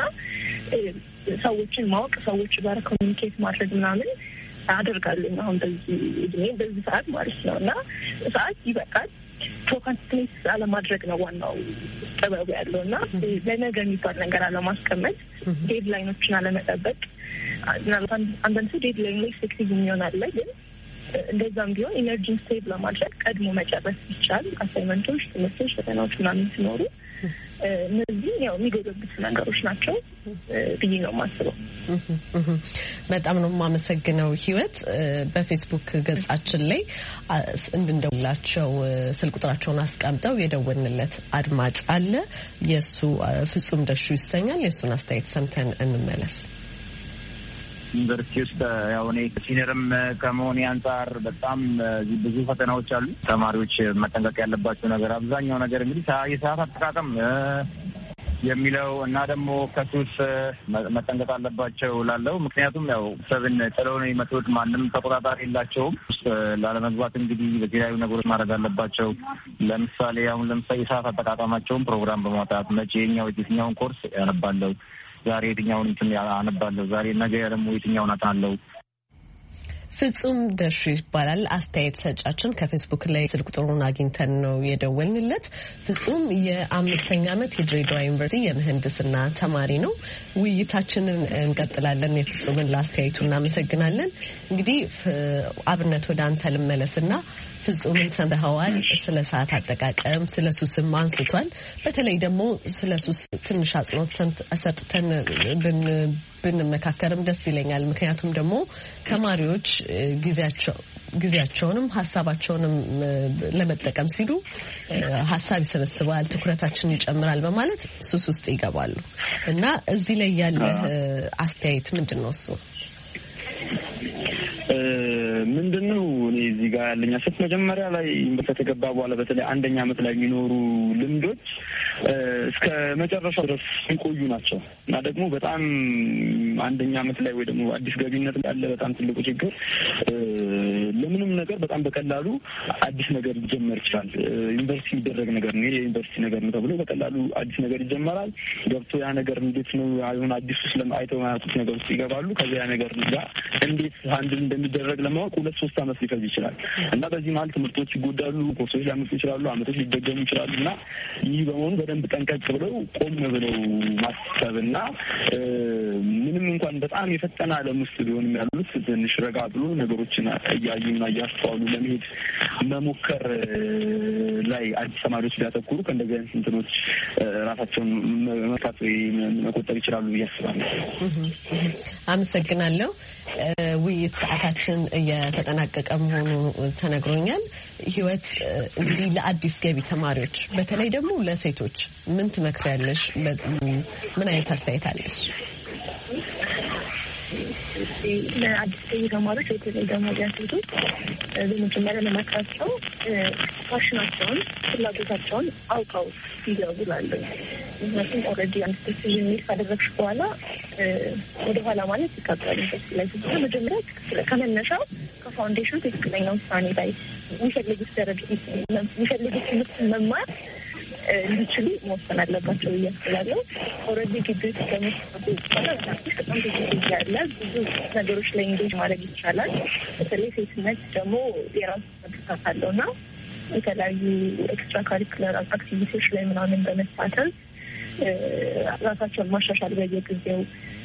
ሰዎችን ማወቅ ሰዎች ጋር ኮሚኒኬት ማድረግ ምናምን አደርጋለሁ። አሁን በዚህ እድሜ በዚህ ሰዓት ማለት ነው እና ሰዓት ይበቃል። ፕሮካስቲኔት አለማድረግ ነው ዋናው ጥበቡ ያለው እና ለነገ የሚባል ነገር አለማስቀመጥ፣ ዴድላይኖችን አለመጠበቅ። አንዳንድ ሰው ዴድላይን ላይ ሴክቲቭ የሚሆናል ግን እንደዛም ቢሆን ኢነርጂን ሴቭ ለማድረግ ቀድሞ መጨረስ ይቻል። አሳይመንቶች፣ ትምህርቶች፣ ፈተናዎች ምናምን ሲኖሩ እነዚህ ያው የሚጎደብት ነገሮች ናቸው ብዬ ነው የማስበው። በጣም ነው የማመሰግነው ህይወት። በፌስቡክ ገጻችን ላይ እንድንደውላቸው ስልክ ቁጥራቸውን አስቀምጠው የደወልንለት አድማጭ አለ። የእሱ ፍጹም ደሹ ይሰኛል። የእሱን አስተያየት ሰምተን እንመለስ። ዩኒቨርሲቲ ውስጥ ያው እኔ ሲኒየርም ከመሆኔ አንጻር በጣም ብዙ ፈተናዎች አሉ። ተማሪዎች መጠንቀቅ ያለባቸው ነገር አብዛኛው ነገር እንግዲህ የሰዓት አጠቃቀም የሚለው እና ደግሞ ከሱስ መጠንቀቅ አለባቸው ላለው ምክንያቱም ያው ሰብን ጥለው ነው የመጡት። ማንም ተቆጣጣሪ የላቸውም። ላለመግባት እንግዲህ በተለያዩ ነገሮች ማድረግ አለባቸው። ለምሳሌ አሁን ለምሳሌ የሰዓት አጠቃቀማቸውን ፕሮግራም በማውጣት መቼ የኛው የትኛውን ኮርስ ያነባለው፣ ዛሬ የትኛውን እንትን አነባለሁ፣ ዛሬ ነገ ደግሞ የትኛውን አጣናለሁ። ፍጹም ደሹ ይባላል አስተያየት ሰጫችን። ከፌስቡክ ላይ ስልክ ቁጥሩን አግኝተን ነው የደወልንለት። ፍጹም የአምስተኛ ዓመት የድሬዳዋ ዩኒቨርሲቲ የምህንድስና ተማሪ ነው። ውይይታችንን እንቀጥላለን። የፍጹምን ለአስተያየቱ እናመሰግናለን። እንግዲህ አብነት ወደ አንተ ልመለስና ፍጹምን ሰምተኸዋል። ስለ ሰዓት አጠቃቀም ስለ ሱስም አንስቷል። በተለይ ደግሞ ስለ ሱስ ትንሽ አጽንኦት ሰጥተን ብን ብንመካከርም ደስ ይለኛል። ምክንያቱም ደግሞ ተማሪዎች ጊዜያቸው ጊዜያቸውንም ሀሳባቸውንም ለመጠቀም ሲሉ ሀሳብ ይሰበስባል፣ ትኩረታችን ይጨምራል በማለት ሱስ ውስጥ ይገባሉ እና እዚህ ላይ ያለ አስተያየት ምንድን ነው? እሱ ምንድነው? እኔ እዚህ ጋር ያለኝ አስተያየት መጀመሪያ ላይ ከተገባ በኋላ በተለይ አንደኛ ዓመት ላይ የሚኖሩ ልምዶች እስከ መጨረሻው ድረስ የሚቆዩ ናቸው እና ደግሞ በጣም አንደኛ ዓመት ላይ ወይ ደግሞ አዲስ ገቢነት ያለ በጣም ትልቁ ችግር ለምንም ነገር በጣም በቀላሉ አዲስ ነገር ይጀመር ይችላል። ዩኒቨርሲቲ የሚደረግ ነገር ነው፣ የዩኒቨርሲቲ ነገር ነው ተብሎ በቀላሉ አዲስ ነገር ይጀመራል። ገብቶ ያ ነገር እንዴት ነው አሁን አዲስ ውስጥ ለማይተው ማያውቁት ነገር ውስጥ ይገባሉ። ከዚያ ያ ነገር ጋር እንዴት ሃንድል እንደሚደረግ ለማወቅ ሁለት ሶስት ዓመት ሊፈጅ ይችላል እና በዚህ መሀል ትምህርቶች ይጎዳሉ፣ ኮርሶች ሊያመጡ ይችላሉ፣ ዓመቶች ሊደገሙ ይችላሉ እና ይህ በመሆኑ በደንብ ጠንቀቅ ብለው ቆም ብለው ማሰብና ምንም እንኳን በጣም የፈጠነ ዓለም ውስጥ ቢሆንም ያሉት ትንሽ ረጋ ብሎ ነገሮችን እያዩና እያስተዋሉ ለመሄድ መሞከር ላይ አዲስ ተማሪዎች ሊያተኩሩ ከእንደዚህ አይነት እንትኖች ራሳቸውን መርካት ወይ መቆጠብ ይችላሉ ብዬ አስባለሁ። አመሰግናለሁ። ውይይት ሰዓታችን እየተጠናቀቀ መሆኑ ተነግሮኛል። ህይወት እንግዲህ ለአዲስ ገቢ ተማሪዎች በተለይ ደግሞ ለሴቶች ምን ትመክሪያለሽ? ምን አይነት አስተያየት አለሽ? ለአዲስ ገቢ ተማሪዎች በተለይ ደግሞ ሴቶች በመጀመሪያ ለመክራቸው ፋሽናቸውን፣ ፍላጎታቸውን አውቀው ሲገቡ ላለሁ። ምክንያቱም ኦልሬዲ አንድ ዲሲዥን ሜክ ካደረግሽ በኋላ ወደኋላ ማለት ይከብዳል። ላይ ስለሆነ መጀመሪያ ከመነሻው ከፋውንዴሽን ትክክለኛ ውሳኔ ላይ የሚፈልጉት ደረጃ የሚፈልጉት ትምህርት መማር እንዲችሉ መወሰን አለባቸው ብዬ አስባለሁ። ኦልሬዲ ግቢ ውስጥ ከሚሰጡ በኋላ በጣም ብዙ ጊዜ ያለ ብዙ ነገሮች ላይ ኢንጌጅ ማድረግ ይቻላል። በተለይ ሴትነት ደግሞ የራሱ መግሳት አለው እና የተለያዩ ኤክስትራ ካሪኩለር አክቲቪቲዎች ላይ ምናምን በመሳተፍ ራሳቸውን ማሻሻል በየጊዜው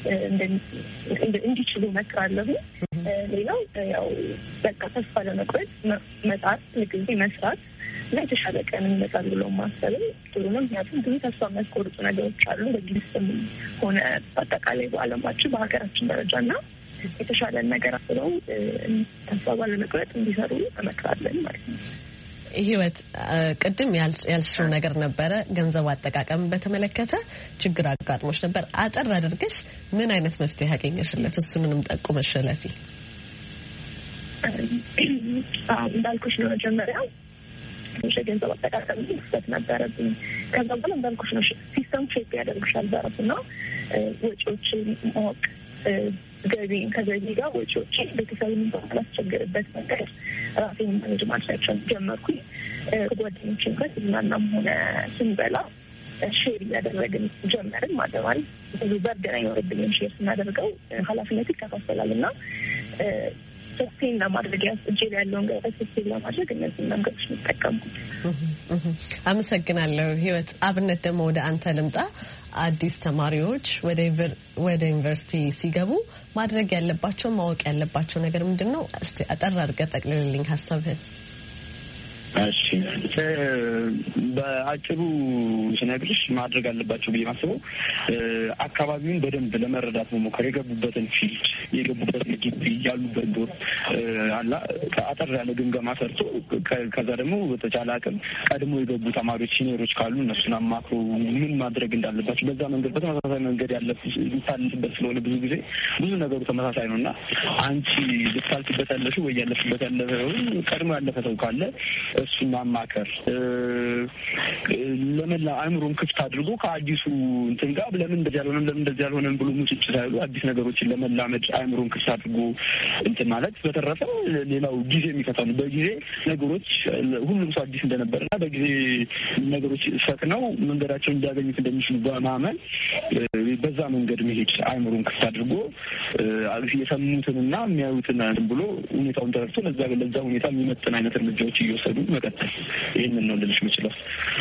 እንዲችሉ መክራለሁ። ሌላው ያው በቃ ተስፋ ለመቁረጥ መጣር፣ ሁልጊዜ መስራት እና የተሻለ ቀን ይመጣል ብሎ ማሰብም ጥሩ ነው። ምክንያቱም ብዙ ተስፋ የሚያስቆርጡ ነገሮች አሉ በግልጽም ሆነ በአጠቃላይ በዓለማችን በሀገራችን ደረጃ እና የተሻለን ነገር አስበው ተስፋ ባለመቁረጥ እንዲሰሩ እመክራለን ማለት ነው። ህይወት ቅድም ያልሽው ነገር ነበረ፣ ገንዘብ አጠቃቀም በተመለከተ ችግር አጋጥሞሽ ነበር። አጠር አድርገሽ ምን አይነት መፍትሄ ያገኘሽለት እሱንም ጠቁመሽ ለፊ? እንዳልኩሽ ነው መጀመሪያ ገንዘብ አጠቃቀም ስህተት ነበረብኝ። ከዛ በኋላ እንዳልኩሽ ነው ሲስተም ሼፕ ያደርግሻል በራሱ እና ወጪዎችን ማወቅ ገቢ ከገቢ ጋር ወጪዎች ቤተሰብን ባላስቸግርበት መንገድ ራሴን ማኔጅ ማድረጋቸውን ጀመርኩኝ። ከጓደኞቼም ጋር ስናናም ሆነ ስንበላ ሼር እያደረግን ጀመርን። ማለማል ብዙ በርደን አይኖርብኝም። ሼር ስናደርገው ኃላፊነት ይከፋፈላል እና ሰስቴን ለማድረግ እጄ ላይ ያለውን ገንዘብ ሰስቴን ለማድረግ እነዚህ መንገዶች እንጠቀምኩት። አመሰግናለሁ ህይወት። አብነት ደግሞ ወደ አንተ ልምጣ። አዲስ ተማሪዎች ወደ ዩኒቨርሲቲ ሲገቡ ማድረግ ያለባቸው ማወቅ ያለባቸው ነገር ምንድን ነው? እስቲ አጠር አድርገህ ጠቅልልልኝ ሀሳብህን። እሺ በአጭሩ ስነግርሽ ማድረግ አለባቸው ብዬ ማስበው አካባቢውን በደንብ ለመረዳት መሞከር፣ የገቡበትን ፊልድ፣ የገቡበትን ግቢ፣ ያሉበት ዶር አላ አጠር ያለ ግምገማ ሰርቶ ከዛ ደግሞ በተቻለ አቅም ቀድሞ የገቡ ተማሪዎች ሲኒየሮች ካሉ እነሱን አማክሮ ምን ማድረግ እንዳለባቸው በዛ መንገድ በተመሳሳይ መንገድ ያለፍበት ስለሆነ ብዙ ጊዜ ብዙ ነገሩ ተመሳሳይ ነው እና አንቺ ልታልፍበት ያለሽው ወይ ያለፍበት ያለፈው ቀድሞ ያለፈ ሰው ካለ እሱን ማማከር፣ ለምን አእምሮን ክፍት አድርጎ ከአዲሱ እንትን ጋር ለምን እንደዚህ ያልሆነም ለምን እንደዚህ ያልሆነም ብሎ ሙጭጭ ሳይሉ አዲስ ነገሮችን ለመላመድ አእምሮን ክፍት አድርጎ እንትን ማለት። በተረፈ ሌላው ጊዜ የሚፈታ ነው። በጊዜ ነገሮች ሁሉም ሰው አዲስ እንደነበርና በጊዜ ነገሮች ፈጥነው መንገዳቸውን እንዲያገኙት እንደሚችሉ በማመን በዛ መንገድ መሄድ፣ አእምሮን ክፍት አድርጎ የሰሙትንና የሚያዩትን ብሎ ሁኔታውን ተረድቶ ለዛ ለዛ ሁኔታ የሚመጥን አይነት እርምጃዎች እየወሰዱ መቀጠል። ይህንን ነው ልልሽ የምችለው።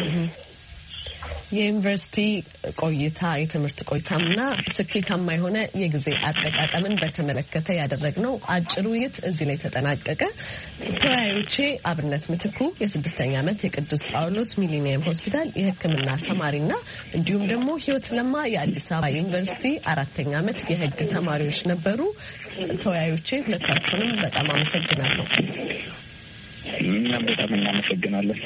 የዩኒቨርሲቲ ቆይታ የትምህርት ቆይታና ስኬታማ የሆነ የጊዜ አጠቃቀምን በተመለከተ ያደረግነው አጭር ውይይት እዚህ ላይ ተጠናቀቀ። ተወያዮቼ አብነት ምትኩ የስድስተኛ ዓመት የቅዱስ ጳውሎስ ሚሊኒየም ሆስፒታል የሕክምና ተማሪና እንዲሁም ደግሞ ህይወት ለማ የአዲስ አበባ ዩኒቨርሲቲ አራተኛ ዓመት የህግ ተማሪዎች ነበሩ። ተወያዮቼ ሁለታችሁንም በጣም አመሰግናለሁ። እኛም በጣም እናመሰግናለን።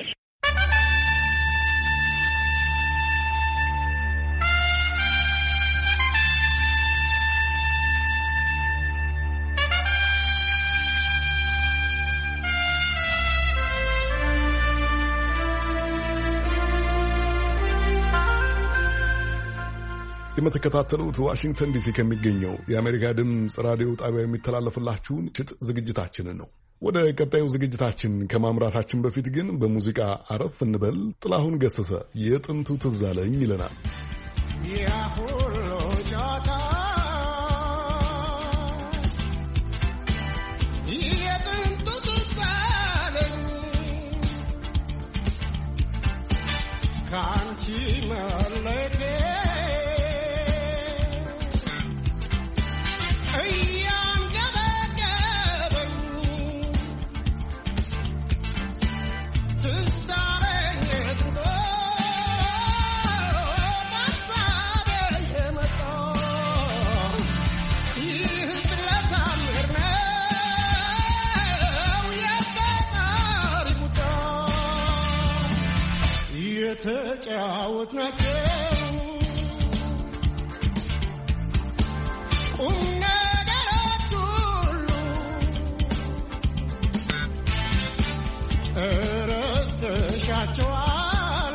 የምትከታተሉት ዋሽንግተን ዲሲ ከሚገኘው የአሜሪካ ድምፅ ራዲዮ ጣቢያ የሚተላለፍላችሁን ምሽት ዝግጅታችንን ነው። ወደ ቀጣዩ ዝግጅታችን ከማምራታችን በፊት ግን በሙዚቃ አረፍ እንበል። ጥላሁን ገሰሰ የጥንቱ ትዝ አለኝ ይለናል። ካንቺ መለቴ እያንገበገበኝ ትዛረኝ ድሮ ማሳቤ የመጣው ይህ ስለታምር ነው የፈጣሪ ቁጣ የተጫወትናቸው ቁም ነገሮች ሁሉ እረስተሻቸዋል።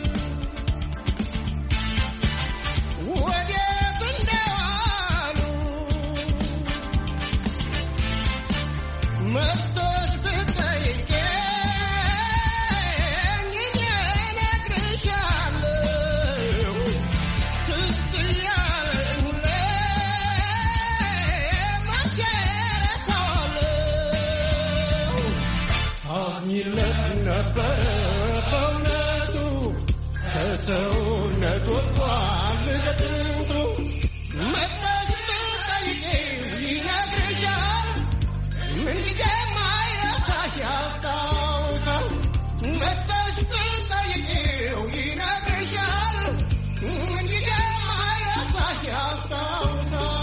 ወዴት እንደዋሉ መጥተሽ ብትጠይቂኝ ሰውነት ወጥቷል ከጥንቱ መጣሽ ብትጠይቂው ይነግርሻል። ምንጊዜም አይረሳሽ ያስታውሳል። መጣሽ ብትጠይቂው ይነግርሻል። ምንጊዜም አይረሳሽ ያስታውሳል።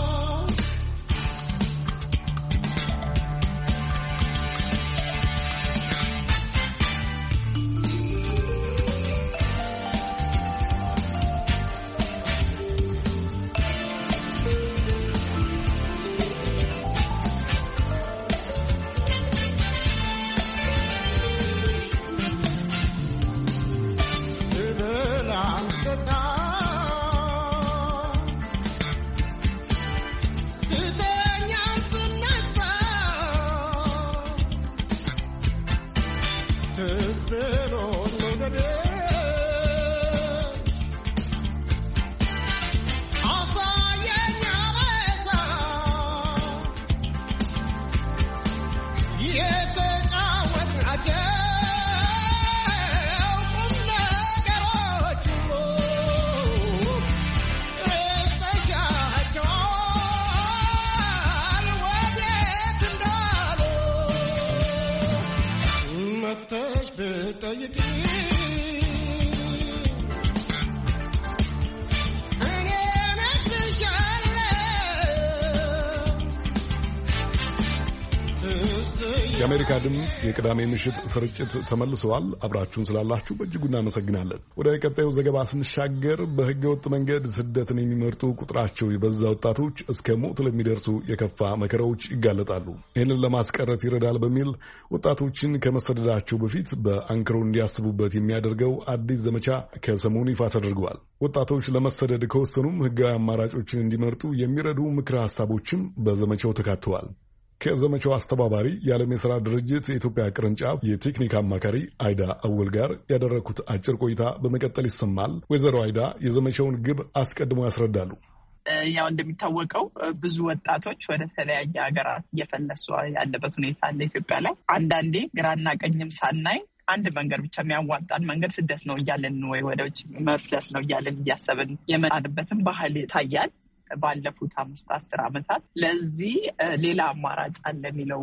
የአሜሪካ ድምፅ የቅዳሜ ምሽት ስርጭት ተመልሰዋል። አብራችሁን ስላላችሁ በእጅጉ እናመሰግናለን። ወደ ቀጣዩ ዘገባ ስንሻገር በሕገ ወጥ መንገድ ስደትን የሚመርጡ ቁጥራቸው የበዛ ወጣቶች እስከ ሞት ለሚደርሱ የከፋ መከራዎች ይጋለጣሉ። ይህንን ለማስቀረት ይረዳል በሚል ወጣቶችን ከመሰደዳቸው በፊት በአንክሮ እንዲያስቡበት የሚያደርገው አዲስ ዘመቻ ከሰሞኑ ይፋ ተደርገዋል። ወጣቶች ለመሰደድ ከወሰኑም ሕጋዊ አማራጮችን እንዲመርጡ የሚረዱ ምክረ ሀሳቦችም በዘመቻው ተካተዋል። ከዘመቻው አስተባባሪ የዓለም የሥራ ድርጅት የኢትዮጵያ ቅርንጫፍ የቴክኒክ አማካሪ አይዳ አወል ጋር ያደረኩት አጭር ቆይታ በመቀጠል ይሰማል። ወይዘሮ አይዳ የዘመቻውን ግብ አስቀድሞ ያስረዳሉ። ያው እንደሚታወቀው ብዙ ወጣቶች ወደ ተለያየ ሀገራት እየፈለሱ ያለበት ሁኔታ አለ ኢትዮጵያ ላይ። አንዳንዴ ግራና ቀኝም ሳናይ አንድ መንገድ ብቻ የሚያዋጣን መንገድ ስደት ነው እያለን ወይ ወደ ውጭ መፍለስ ነው እያለን እያሰብን የመጣንበትን ባህል ይታያል ባለፉት አምስት አስር ዓመታት። ለዚህ ሌላ አማራጭ አለ የሚለው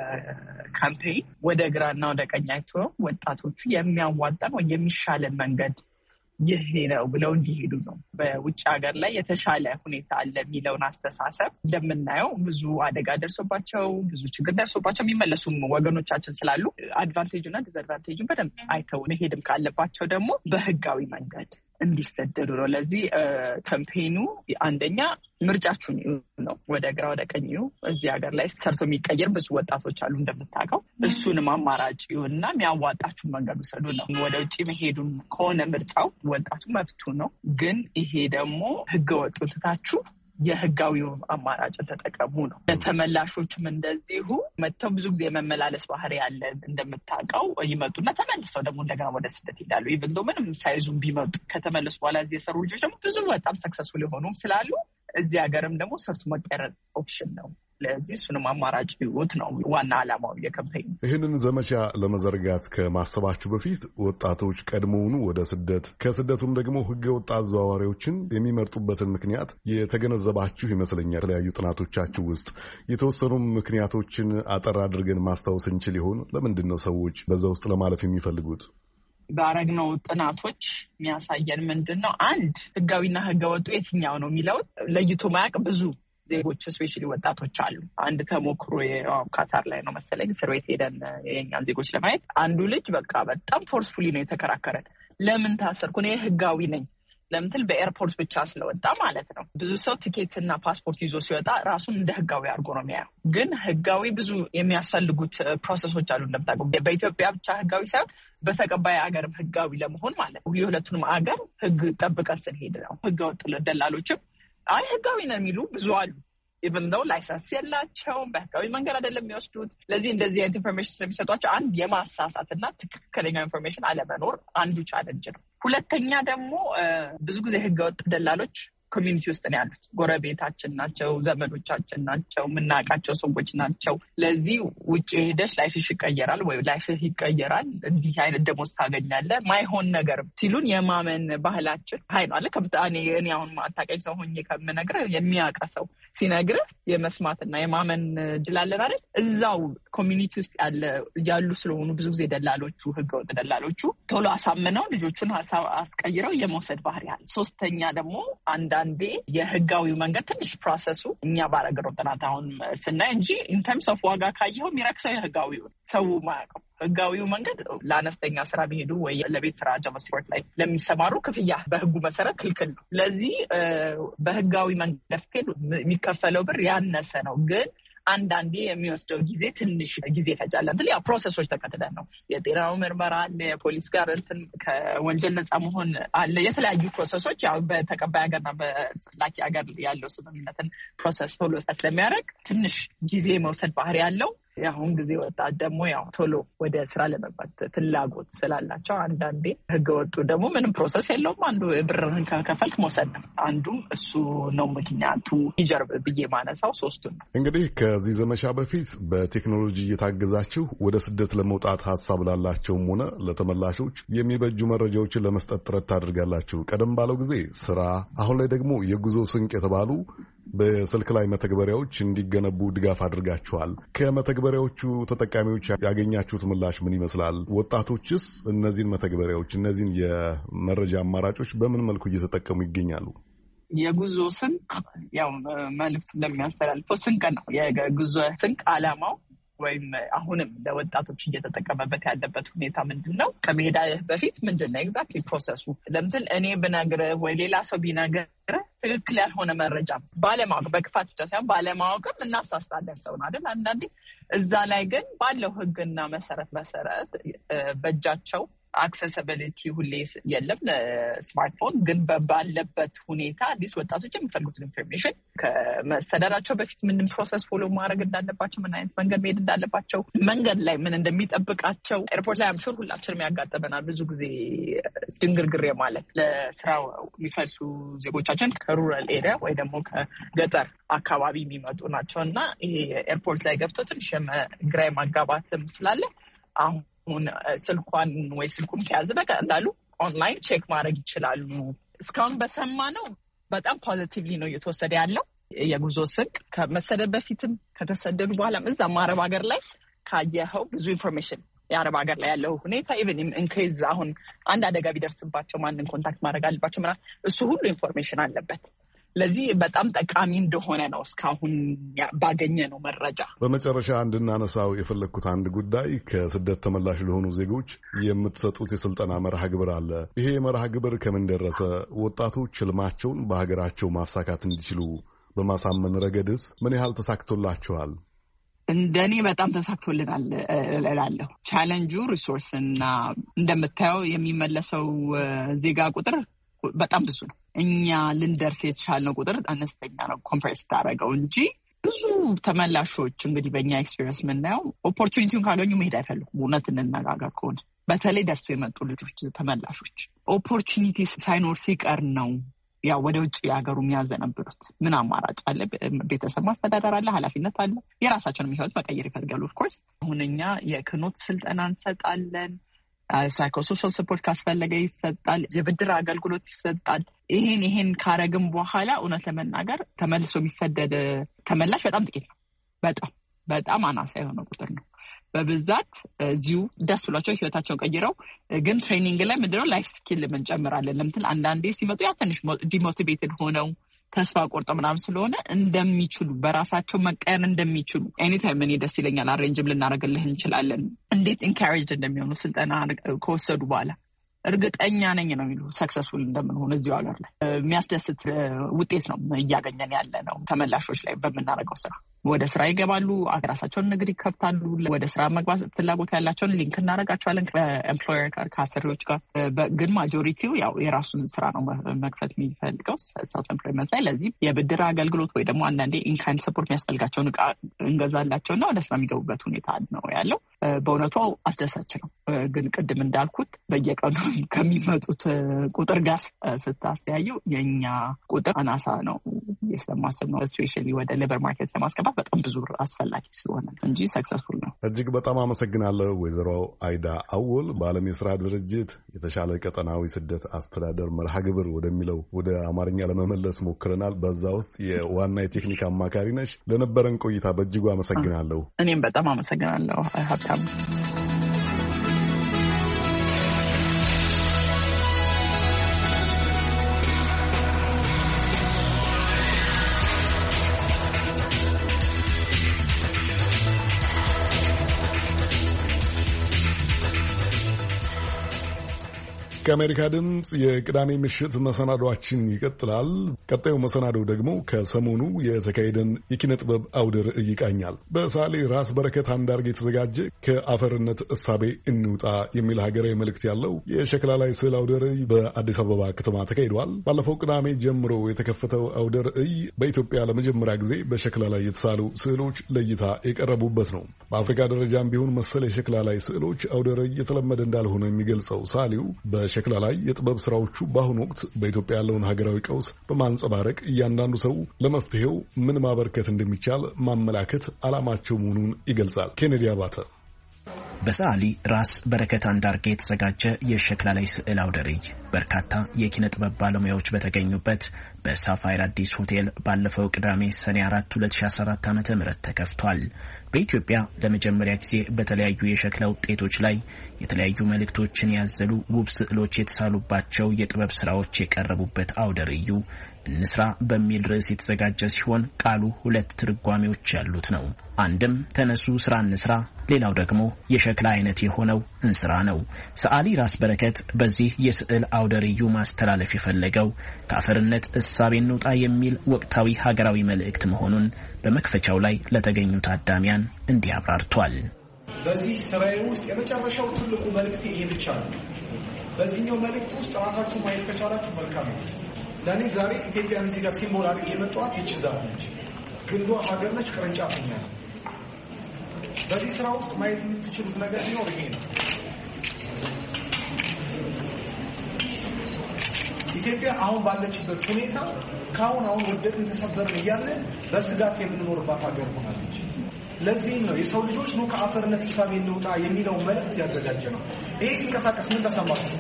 ካምፔይን ወደ ግራና ወደ ቀኝ አይቶ ወጣቶቹ የሚያዋጣን ወይ የሚሻለን መንገድ ይሄ ነው ብለው እንዲሄዱ ነው። በውጭ ሀገር ላይ የተሻለ ሁኔታ አለ የሚለውን አስተሳሰብ እንደምናየው ብዙ አደጋ ደርሶባቸው ብዙ ችግር ደርሶባቸው የሚመለሱም ወገኖቻችን ስላሉ አድቫንቴጁና ዲስአድቫንቴጁን በደንብ አይተው መሄድም ካለባቸው ደግሞ በህጋዊ መንገድ እንዲሰደዱ ነው። ለዚህ ካምፔኑ አንደኛ ምርጫችሁን ነው፣ ወደ ግራ ወደ ቀኝ እዚህ ሀገር ላይ ሰርቶ የሚቀየር ብዙ ወጣቶች አሉ እንደምታውቀው። እሱንም አማራጭ እና የሚያዋጣችሁን መንገድ ውሰዱ ነው። ወደ ውጭ መሄዱን ከሆነ ምርጫው ወጣቱ መብቱ ነው። ግን ይሄ ደግሞ ህገወጡ ትታችሁ የህጋዊው አማራጭ ተጠቀሙ ነው። ተመላሾችም እንደዚሁ መጥተው ብዙ ጊዜ የመመላለስ ባህሪ ያለ እንደምታውቀው ይመጡና ተመልሰው ደግሞ እንደገና ወደ ስደት ይሄዳሉ። ኢቭን ዶ ምንም ሳይዙም ቢመጡ ከተመለሱ በኋላ እዚህ የሰሩ ልጆች ደግሞ ብዙ በጣም ሰክሰስፉል የሆኑም ስላሉ እዚህ ሀገርም ደግሞ ሰርቶ መቀየር ኦፕሽን ነው። ለዚህ እሱንም አማራጭ ይወት ነው ዋና ዓላማው የካምፔኑ። ይህንን ዘመቻ ለመዘርጋት ከማሰባችሁ በፊት ወጣቶች ቀድሞውኑ ወደ ስደት ከስደቱም ደግሞ ህገ ወጥ አዘዋዋሪዎችን የሚመርጡበትን ምክንያት የተገነዘባችሁ ይመስለኛል። የተለያዩ ጥናቶቻችሁ ውስጥ የተወሰኑ ምክንያቶችን አጠር አድርገን ማስታወስ እንችል ይሆን? ለምንድን ነው ሰዎች በዛ ውስጥ ለማለፍ የሚፈልጉት? ባረግነው ጥናቶች የሚያሳየን ምንድን ነው፣ አንድ ህጋዊና ህገወጡ የትኛው ነው የሚለውን ለይቶ ማያውቅ ብዙ ዜጎች ስፔሻሊ ወጣቶች አሉ። አንድ ተሞክሮ ካታር ላይ ነው መሰለኝ እስር ቤት ሄደን የኛን ዜጎች ለማየት አንዱ ልጅ በቃ በጣም ፎርስፉሊ ነው የተከራከረን። ለምን ታሰርኩ? እኔ ህጋዊ ነኝ ለምትል በኤርፖርት ብቻ ስለወጣ ማለት ነው። ብዙ ሰው ቲኬትና ፓስፖርት ይዞ ሲወጣ ራሱን እንደ ህጋዊ አድርጎ ነው የሚያየው። ግን ህጋዊ ብዙ የሚያስፈልጉት ፕሮሰሶች አሉ እንደምታውቀው። በኢትዮጵያ ብቻ ህጋዊ ሳይሆን በተቀባይ ሀገርም ህጋዊ ለመሆን ማለት ነው የሁለቱንም ሀገር ህግ ጠብቀን ስንሄድ ነው። ህገወጥ ደላሎችም አይ ህጋዊ ነው የሚሉ ብዙ አሉ። ኢቭን ዶ ላይሰንስ የላቸውም፣ በህጋዊ መንገድ አይደለም የሚወስዱት። ለዚህ እንደዚህ አይነት ኢንፎርሜሽን ስለሚሰጧቸው አንድ የማሳሳትና ትክክለኛ ኢንፎርሜሽን አለመኖር አንዱ ቻለንጅ ነው። ሁለተኛ ደግሞ ብዙ ጊዜ ህገወጥ ደላሎች ኮሚኒቲ ውስጥ ነው ያሉት። ጎረቤታችን ናቸው፣ ዘመዶቻችን ናቸው፣ የምናውቃቸው ሰዎች ናቸው። ለዚህ ውጭ ሄደሽ ላይፍሽ ይቀየራል ወይ ላይፍህ ይቀየራል፣ እንዲህ አይነት ደሞዝ ታገኛለህ፣ ማይሆን ነገር ሲሉን የማመን ባህላችን ሀይ ነው አለ። ከብታኔ እኔ አሁን አታውቀኝ ሰው ሆኜ ከምነግርህ የሚያውቅ ሰው ሲነግርህ የመስማትና የማመን ድል አለን አይደል? እዛው ኮሚኒቲ ውስጥ ያለ ያሉ ስለሆኑ ብዙ ጊዜ ደላሎቹ ህገወጥ ደላሎቹ ቶሎ አሳምነው ልጆቹን ሀሳብ አስቀይረው የመውሰድ ባህሪ አለ። ሶስተኛ ደግሞ አንድ አንዴ የህጋዊው መንገድ ትንሽ ፕሮሰሱ እኛ ባረገረው ጥናት አሁን ስናይ እንጂ ኢንተርምስ ኦፍ ዋጋ ካየው የሚረክሰው የህጋዊው ሰው ማያውቀው ህጋዊው መንገድ ለአነስተኛ ስራ ቢሄዱ ወይ ለቤት ስራ ጃቫስክሪፕት ላይ ለሚሰማሩ ክፍያ በህጉ መሰረት ክልክል ነው። ለዚህ በህጋዊ መንገድ ስትሄድ የሚከፈለው ብር ያነሰ ነው። ግን አንዳንዴ የሚወስደው ጊዜ ትንሽ ጊዜ ይፈጃል። እንትን ያው ፕሮሰሶች ተከትለን ነው። የጤናው ምርመራ አለ፣ የፖሊስ ጋር እንትን ከወንጀል ነፃ መሆን አለ። የተለያዩ ፕሮሰሶች ያው በተቀባይ ሀገርና በላኪ ሀገር ያለው ስምምነትን ፕሮሰስ ቶሎ ስለሚያደርግ ትንሽ ጊዜ መውሰድ ባህሪ ያለው። የአሁን ጊዜ ወጣት ደግሞ ያው ቶሎ ወደ ስራ ለመግባት ፍላጎት ስላላቸው አንዳንዴ ህገወጡ ደግሞ ምንም ፕሮሰስ የለውም። አንዱ ብርህን ከከፈልክ መውሰድ ነው። አንዱም እሱ ነው ምክንያቱ ይጀርብ ብዬ ማነሳው ሶስቱን ነው። እንግዲህ ከዚህ ዘመቻ በፊት በቴክኖሎጂ እየታገዛችሁ ወደ ስደት ለመውጣት ሀሳብ ላላቸውም ሆነ ለተመላሾች የሚበጁ መረጃዎችን ለመስጠት ጥረት ታደርጋላችሁ። ቀደም ባለው ጊዜ ስራ፣ አሁን ላይ ደግሞ የጉዞ ስንቅ የተባሉ በስልክ ላይ መተግበሪያዎች እንዲገነቡ ድጋፍ አድርጋችኋል። ከመተግበሪያዎቹ ተጠቃሚዎች ያገኛችሁት ምላሽ ምን ይመስላል? ወጣቶችስ እነዚህን መተግበሪያዎች እነዚህን የመረጃ አማራጮች በምን መልኩ እየተጠቀሙ ይገኛሉ? የጉዞ ስንቅ ያው መልዕክቱ እንደሚያስተላልፈው ስንቅ ነው። የጉዞ ስንቅ ዓላማው ወይም አሁንም ለወጣቶች እየተጠቀመበት ያለበት ሁኔታ ምንድን ነው? ከመሄዳ በፊት ምንድን ነው ኤግዛክትሊ ፕሮሰሱ? ለምትል እኔ ብነግርህ ወይ ሌላ ሰው ቢነግርህ ትክክል ያልሆነ መረጃ ባለማወቅ በክፋት ብቻ ሳይሆን ባለማወቅም እናሳስታለን ሰውን አይደል? አንዳንዴ እዛ ላይ ግን ባለው ህግና መሰረት መሰረት በእጃቸው አክሰሲቢሊቲ ሁሌ የለም ለስማርትፎን። ግን ባለበት ሁኔታ አዲስ ወጣቶች የሚፈልጉትን ኢንፎርሜሽን ከመሰደዳቸው በፊት ምንም ፕሮሰስ ፎሎ ማድረግ እንዳለባቸው፣ ምን አይነት መንገድ መሄድ እንዳለባቸው፣ መንገድ ላይ ምን እንደሚጠብቃቸው ኤርፖርት ላይ አምሹር ሁላችንም ያጋጠመናል ብዙ ጊዜ ድንግርግሬ ማለት ለስራ የሚፈልሱ ዜጎቻችን ከሩራል ኤሪያ ወይ ደግሞ ከገጠር አካባቢ የሚመጡ ናቸው እና ይሄ ኤርፖርት ላይ ገብቶ ትንሽ ግራ ማጋባትም ስላለ አሁን ስልኳን ወይ ስልኩን ከያዘ በቃ እንዳሉ ኦንላይን ቼክ ማድረግ ይችላሉ። እስካሁን በሰማነው በጣም ፖዚቲቭሊ ነው እየተወሰደ ያለው የጉዞ ስንቅ። ከመሰደድ በፊትም ከተሰደዱ በኋላም እዛም አረብ ሀገር ላይ ካየኸው ብዙ ኢንፎርሜሽን የአረብ ሀገር ላይ ያለው ሁኔታ ኢቨን ኢንኬዝ አሁን አንድ አደጋ ቢደርስባቸው ማንን ኮንታክት ማድረግ አለባቸው ምናምን እሱ ሁሉ ኢንፎርሜሽን አለበት። ለዚህ በጣም ጠቃሚ እንደሆነ ነው እስካሁን ባገኘ ነው መረጃ። በመጨረሻ እንድናነሳው የፈለግኩት አንድ ጉዳይ ከስደት ተመላሽ ለሆኑ ዜጎች የምትሰጡት የስልጠና መርሃ ግብር አለ። ይሄ መርሃ ግብር ከምን ደረሰ? ወጣቶች ህልማቸውን በሀገራቸው ማሳካት እንዲችሉ በማሳመን ረገድስ ምን ያህል ተሳክቶላቸዋል? እንደኔ በጣም ተሳክቶልናል እላለሁ። ቻሌንጁ ሪሶርስ እና እንደምታየው የሚመለሰው ዜጋ ቁጥር በጣም ብዙ ነው። እኛ ልንደርስ የተቻልነው ቁጥር አነስተኛ ነው ኮምፕሬስ ታደርገው እንጂ ብዙ ተመላሾች እንግዲህ በእኛ ኤክስፒሪየንስ የምናየው ኦፖርቹኒቲውን ካገኙ መሄድ አይፈልጉም። እውነት እንነጋገር ከሆነ በተለይ ደርሰው የመጡ ልጆች ተመላሾች ኦፖርቹኒቲ ሳይኖር ሲቀር ነው ያው ወደ ውጭ ያገሩ የሚያዘነብሉት። ምን አማራጭ አለ? ቤተሰብ ማስተዳደር አለ፣ ኃላፊነት አለ። የራሳቸውን ህይወት መቀየር ይፈልጋሉ። ኦፍ ኮርስ አሁን እኛ የክህሎት ስልጠና እንሰጣለን። ሳይኮሶሻል ሰፖርት ካስፈለገ ይሰጣል። የብድር አገልግሎት ይሰጣል። ይሄን ይሄን ካረግም በኋላ እውነት ለመናገር ተመልሶ የሚሰደድ ተመላሽ በጣም ጥቂት ነው። በጣም በጣም አናሳ የሆነ ቁጥር ነው። በብዛት እዚሁ ደስ ብሏቸው ህይወታቸውን ቀይረው ግን ትሬኒንግ ላይ ምንድነው ላይፍ ስኪል እንጨምራለን ለምትል አንዳንዴ ሲመጡ ያ ትንሽ ዲሞቲቬትድ ሆነው ተስፋ ቆርጠው ምናምን ስለሆነ እንደሚችሉ በራሳቸው መቀየር እንደሚችሉ ኤኒታይም እኔ ደስ ይለኛል አሬንጅም ልናደርግልህ እንችላለን። እንዴት ኢንካሬጅ እንደሚሆኑ ስልጠና ከወሰዱ በኋላ እርግጠኛ ነኝ ነው የሚሉ ሰክሰስፉል እንደምንሆን እዚሁ ሀገር ላይ የሚያስደስት ውጤት ነው እያገኘን ያለ ነው። ተመላሾች ላይ በምናደርገው ስራ ወደ ስራ ይገባሉ፣ ራሳቸውን ንግድ ይከፍታሉ። ወደ ስራ መግባት ፍላጎት ያላቸውን ሊንክ እናደርጋቸዋለን ከኤምፕሎየር ጋር ከአሰሪዎች ጋር። ግን ማጆሪቲው ያው የራሱን ስራ ነው መክፈት የሚፈልገው ሰልፍ ኤምፕሎይመንት ላይ። ለዚህ የብድር አገልግሎት ወይ ደግሞ አንዳንዴ ኢንካይንድ ሰፖርት የሚያስፈልጋቸውን እቃ እንገዛላቸውና ወደ ስራ የሚገቡበት ሁኔታ ነው ያለው። በእውነቱ አስደሳች ነው። ግን ቅድም እንዳልኩት በየቀኑ ከሚመጡት ቁጥር ጋር ስታስተያየው የኛ ቁጥር አናሳ ነው ስለማሰብ ነው። ስፔሻሊ ወደ ሌበር ማርኬት ለማስገባት በጣም ብዙ አስፈላጊ ስለሆነ እንጂ ሰክሰስፉል ነው። እጅግ በጣም አመሰግናለሁ ወይዘሮ አይዳ አወል። በዓለም የስራ ድርጅት የተሻለ ቀጠናዊ ስደት አስተዳደር መርሃ ግብር ወደሚለው ወደ አማርኛ ለመመለስ ሞክረናል። በዛ ውስጥ የዋና የቴክኒክ አማካሪ ነሽ። ለነበረን ቆይታ በእጅጉ አመሰግናለሁ። እኔም በጣም አመሰግናለሁ ሀብታም። ከአሜሪካ ድምፅ የቅዳሜ ምሽት መሰናዶችን ይቀጥላል። ቀጣዩ መሰናዶ ደግሞ ከሰሞኑ የተካሄደን የኪነ ጥበብ አውደ ርዕይ ይቃኛል። በሳሌ ራስ በረከት አንዳርጌ የተዘጋጀ ከአፈርነት እሳቤ እንውጣ የሚል ሀገራዊ መልእክት ያለው የሸክላ ላይ ስዕል አውደ ርዕይ በአዲስ አበባ ከተማ ተካሂዷል። ባለፈው ቅዳሜ ጀምሮ የተከፈተው አውደ ርዕይ በኢትዮጵያ ለመጀመሪያ ጊዜ በሸክላ ላይ የተሳሉ ስዕሎች ለእይታ የቀረቡበት ነው። በአፍሪካ ደረጃም ቢሆን መሰል የሸክላ ላይ ስዕሎች አውደ ርዕይ የተለመደ እንዳልሆነ የሚገልጸው ሳሊው በሸክላ ላይ የጥበብ ስራዎቹ በአሁኑ ወቅት በኢትዮጵያ ያለውን ሀገራዊ ቀውስ በማንጸባረቅ እያንዳንዱ ሰው ለመፍትሄው ምን ማበርከት እንደሚቻል ማመላከት ዓላማቸው መሆኑን ይገልጻል። ኬኔዲ አባተ በሰዓሊ ራስ በረከት አንዳርጌ የተዘጋጀ የሸክላ ላይ ስዕል አውደ ርዕይ በርካታ የኪነ ጥበብ ባለሙያዎች በተገኙበት በሳፋይር አዲስ ሆቴል ባለፈው ቅዳሜ ሰኔ አራት ሁለት ሺህ አስራ አራት ዓመተ ምህረት ተከፍቷል። በኢትዮጵያ ለመጀመሪያ ጊዜ በተለያዩ የሸክላ ውጤቶች ላይ የተለያዩ መልእክቶችን ያዘሉ ውብ ስዕሎች የተሳሉባቸው የጥበብ ስራዎች የቀረቡበት አውደ ርዕዩ እንስራ በሚል ርዕስ የተዘጋጀ ሲሆን ቃሉ ሁለት ትርጓሜዎች ያሉት ነው። አንድም ተነሱ ስራ እንስራ፣ ሌላው ደግሞ የሸክላ አይነት የሆነው እንስራ ነው። ሰዓሊ ራስ በረከት በዚህ የስዕል አውደ ርዕዩ ማስተላለፍ የፈለገው ከአፈርነት እሳቤ እንውጣ የሚል ወቅታዊ ሀገራዊ መልእክት መሆኑን በመክፈቻው ላይ ለተገኙ ታዳሚያን እንዲህ አብራርቷል። በዚህ ስራዬ ውስጥ የመጨረሻው ትልቁ መልእክት ይሄ ብቻ ነው። በዚህኛው መልእክት ውስጥ ራሳችሁ ማየት ከቻላችሁ መልካም ነው። ለእኔ ዛሬ ኢትዮጵያን እዚህ ጋር ሲምቦል አድርጌ የመጣኋት ይህች ዛፍ ነች። ግንዷ ሀገር ነች፣ ቅርንጫፍኛ ነው። በዚህ ስራ ውስጥ ማየት የምትችሉት ነገር ቢኖር ይሄ ነው። ኢትዮጵያ አሁን ባለችበት ሁኔታ ከአሁን አሁን ወደቅን ተሰበርን እያለን በስጋት የምንኖርባት ሀገር ሆናለች። ለዚህም ነው የሰው ልጆች ነው ከአፈርነት እሳቤ እንውጣ የሚለው መልእክት ያዘጋጀ ነው። ይሄ ሲንቀሳቀስ ምን ተሰማችሁ?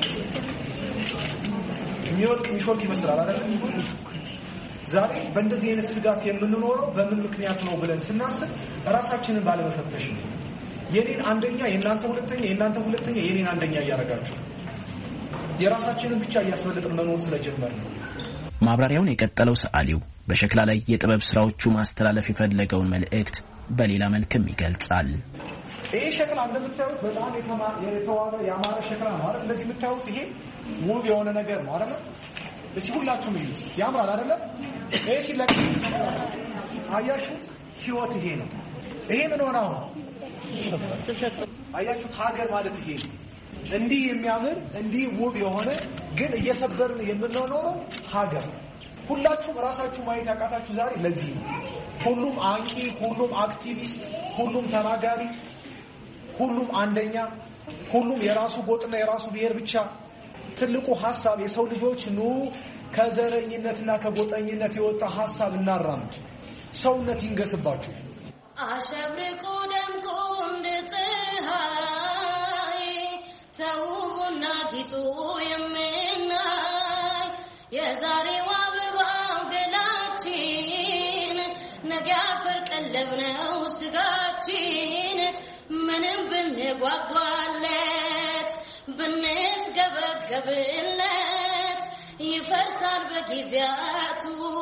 የሚወድቅ የሚሾልክ ይመስላል አይደል? ዛሬ በእንደዚህ አይነት ስጋት የምንኖረው በምን ምክንያት ነው ብለን ስናስብ ራሳችንን ባለመፈተሽ ነው። የኔን አንደኛ የእናንተ ሁለተኛ፣ የእናንተ ሁለተኛ የኔን አንደኛ እያደረጋችሁ የራሳችንን ብቻ እያስበለጥን መኖር ስለጀመር ነው። ማብራሪያውን የቀጠለው ሰዓሊው በሸክላ ላይ የጥበብ ስራዎቹ ማስተላለፍ የፈለገውን መልእክት በሌላ መልክም ይገልጻል። ይሄ ሸክላ እንደምታዩት በጣም የተዋበ ያማረ ሸክላ ነው አይደል? እንደዚህ የምታዩት ይሄ ውብ የሆነ ነገር ነው አይደል? እስኪ ሁላችሁም እዩት። ያምራል አይደል? ይሄ ሲለቅ አያችሁት? ህይወት ይሄ ነው። ይሄ ምን ሆነ አሁን? አያችሁት? ሀገር ማለት ይሄ ነው። እንዲህ የሚያምር እንዲህ ውብ የሆነ ግን እየሰበርን የምንኖረው ሀገር። ሁላችሁም ራሳችሁ ማየት ያቃታችሁ ዛሬ ለዚህ ነው። ሁሉም አንቂ፣ ሁሉም አክቲቪስት፣ ሁሉም ተናጋሪ፣ ሁሉም አንደኛ፣ ሁሉም የራሱ ጎጥና የራሱ ብሔር ብቻ። ትልቁ ሐሳብ የሰው ልጆች ኑ ከዘረኝነትና ከጎጠኝነት የወጣ ሐሳብ እናራምድ። ሰውነት ይንገስባችሁ። አሸብርቆ ደምቆ እንደ ፀሐይ ተውቦና ጌጦ የምናይ የዛሬው አበባው ገላችን ነገ አፈር ቀለብ ነው ስጋችን። ምንም ብንጓጓለት ብንስገበገብለት ይፈርሳል በጊዜያቱ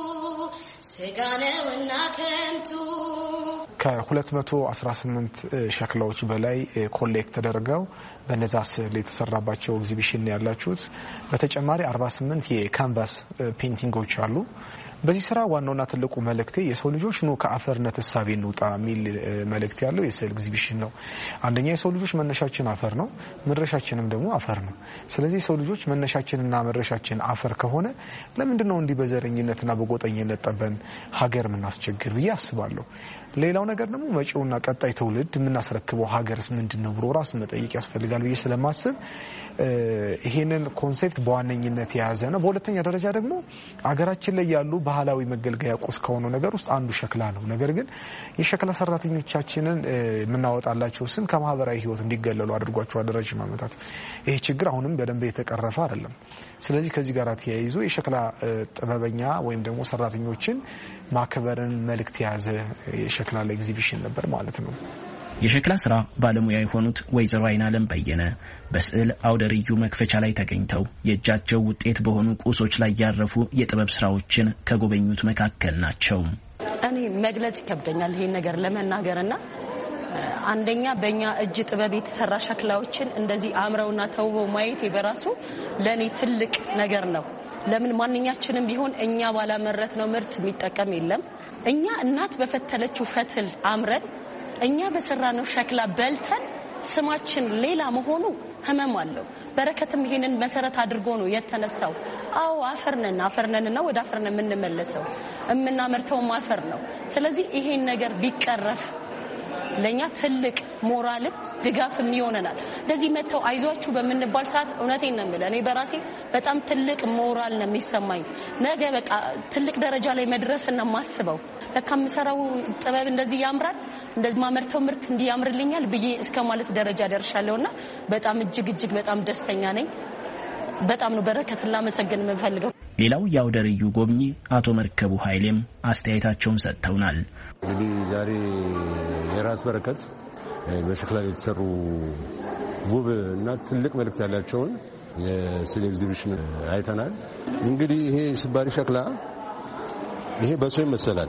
ስጋ ነውና ከንቱ። ከሁለት መቶ አስራ ስምንት ሸክላዎች በላይ ኮሌክት ተደርገው በነዛ ስዕል የተሰራባቸው ኤግዚቢሽን ያላችሁት። በተጨማሪ አርባ ስምንት የካንቫስ ፔንቲንጎች አሉ። በዚህ ስራ ዋናውና ትልቁ መልእክቴ የሰው ልጆች ኑ ከአፈርነት እሳቤ እንውጣ የሚል መልእክት ያለው የስዕል ኤግዚቢሽን ነው። አንደኛ የሰው ልጆች መነሻችን አፈር ነው፣ መድረሻችንም ደግሞ አፈር ነው። ስለዚህ የሰው ልጆች መነሻችንና መድረሻችን አፈር ከሆነ ለምንድን ነው እንዲህ በዘረኝነትና በጎጠኝነት ጠበን ሀገር የምናስቸግር ብዬ አስባለሁ። ሌላው ነገር ደግሞ መጪውና ቀጣይ ትውልድ የምናስረክበው ሀገርስ ምንድነው ብሎ ራስ መጠየቅ ያስፈልጋል ብዬ ስለማስብ ይሄንን ኮንሴፕት በዋነኝነት የያዘ ነው። በሁለተኛ ደረጃ ደግሞ ሀገራችን ላይ ያሉ ባህላዊ መገልገያ ቁስ ከሆኑ ነገር ውስጥ አንዱ ሸክላ ነው። ነገር ግን የሸክላ ሰራተኞቻችንን የምናወጣላቸው ስም ከማህበራዊ ህይወት እንዲገለሉ አድርጓቸዋል ለረጅም ዓመታት። ይሄ ችግር አሁንም በደንብ የተቀረፈ አይደለም። ስለዚህ ከዚህ ጋር ተያይዞ የሸክላ ጥበበኛ ወይም ደግሞ ሰራተኞችን ማክበርን መልእክት የያዘ የሸክላ ኤግዚቢሽን ነበር ማለት ነው። የሸክላ ስራ ባለሙያ የሆኑት ወይዘሮ አይናለም በየነ በስዕል አውደ ርዕዩ መክፈቻ ላይ ተገኝተው የእጃቸው ውጤት በሆኑ ቁሶች ላይ ያረፉ የጥበብ ስራዎችን ከጎበኙት መካከል ናቸው። እኔ መግለጽ ይከብደኛል ይሄን ነገር ለመናገርና አንደኛ በእኛ እጅ ጥበብ የተሰራ ሸክላዎችን እንደዚህ አምረውና ተውበው ማየት በራሱ ለኔ ትልቅ ነገር ነው። ለምን ማንኛችንም ቢሆን እኛ ባላመረት ነው ምርት የሚጠቀም የለም። እኛ እናት በፈተለችው ፈትል አምረን እኛ በሰራነው ሸክላ በልተን ስማችን ሌላ መሆኑ ህመም አለው። በረከትም ይሄንን መሰረት አድርጎ ነው የተነሳው። አዎ አፈርነን አፈርነንና ወደ አፈርነን የምንመለሰው እምናመርተው አፈር ነው። ስለዚህ ይሄን ነገር ቢቀረፍ ለኛ ትልቅ ሞራል ድጋፍ የሚሆነናል። እንደዚህ መተው አይዟችሁ በመንባል ሰዓት እውነቴን ነው የምልህ እኔ በራሴ በጣም ትልቅ ሞራል ነው የሚሰማኝ። ነገ በቃ ትልቅ ደረጃ ላይ መድረስና ማስበው ለካ የምሰራው ጥበብ እንደዚህ ያምራል፣ እንደዚህ ማመርተው ምርት እንዲያምርልኛል ብዬ እስከ ማለት ደረጃ ደርሻለሁና በጣም እጅግ እጅግ በጣም ደስተኛ ነኝ። በጣም ነው በረከትን ላመሰግን የምፈልገው። ሌላው የአውደ ርዕዩ ጎብኚ አቶ መርከቡ ኃይሌም አስተያየታቸውን ሰጥተውናል። እንግዲህ ዛሬ የራስ በረከት በሸክላ የተሰሩ ውብ እና ትልቅ መልእክት ያላቸውን የስዕል ኤግዚቢሽን አይተናል። እንግዲህ ይሄ ስባሪ ሸክላ ይሄ በሰው ይመሰላል።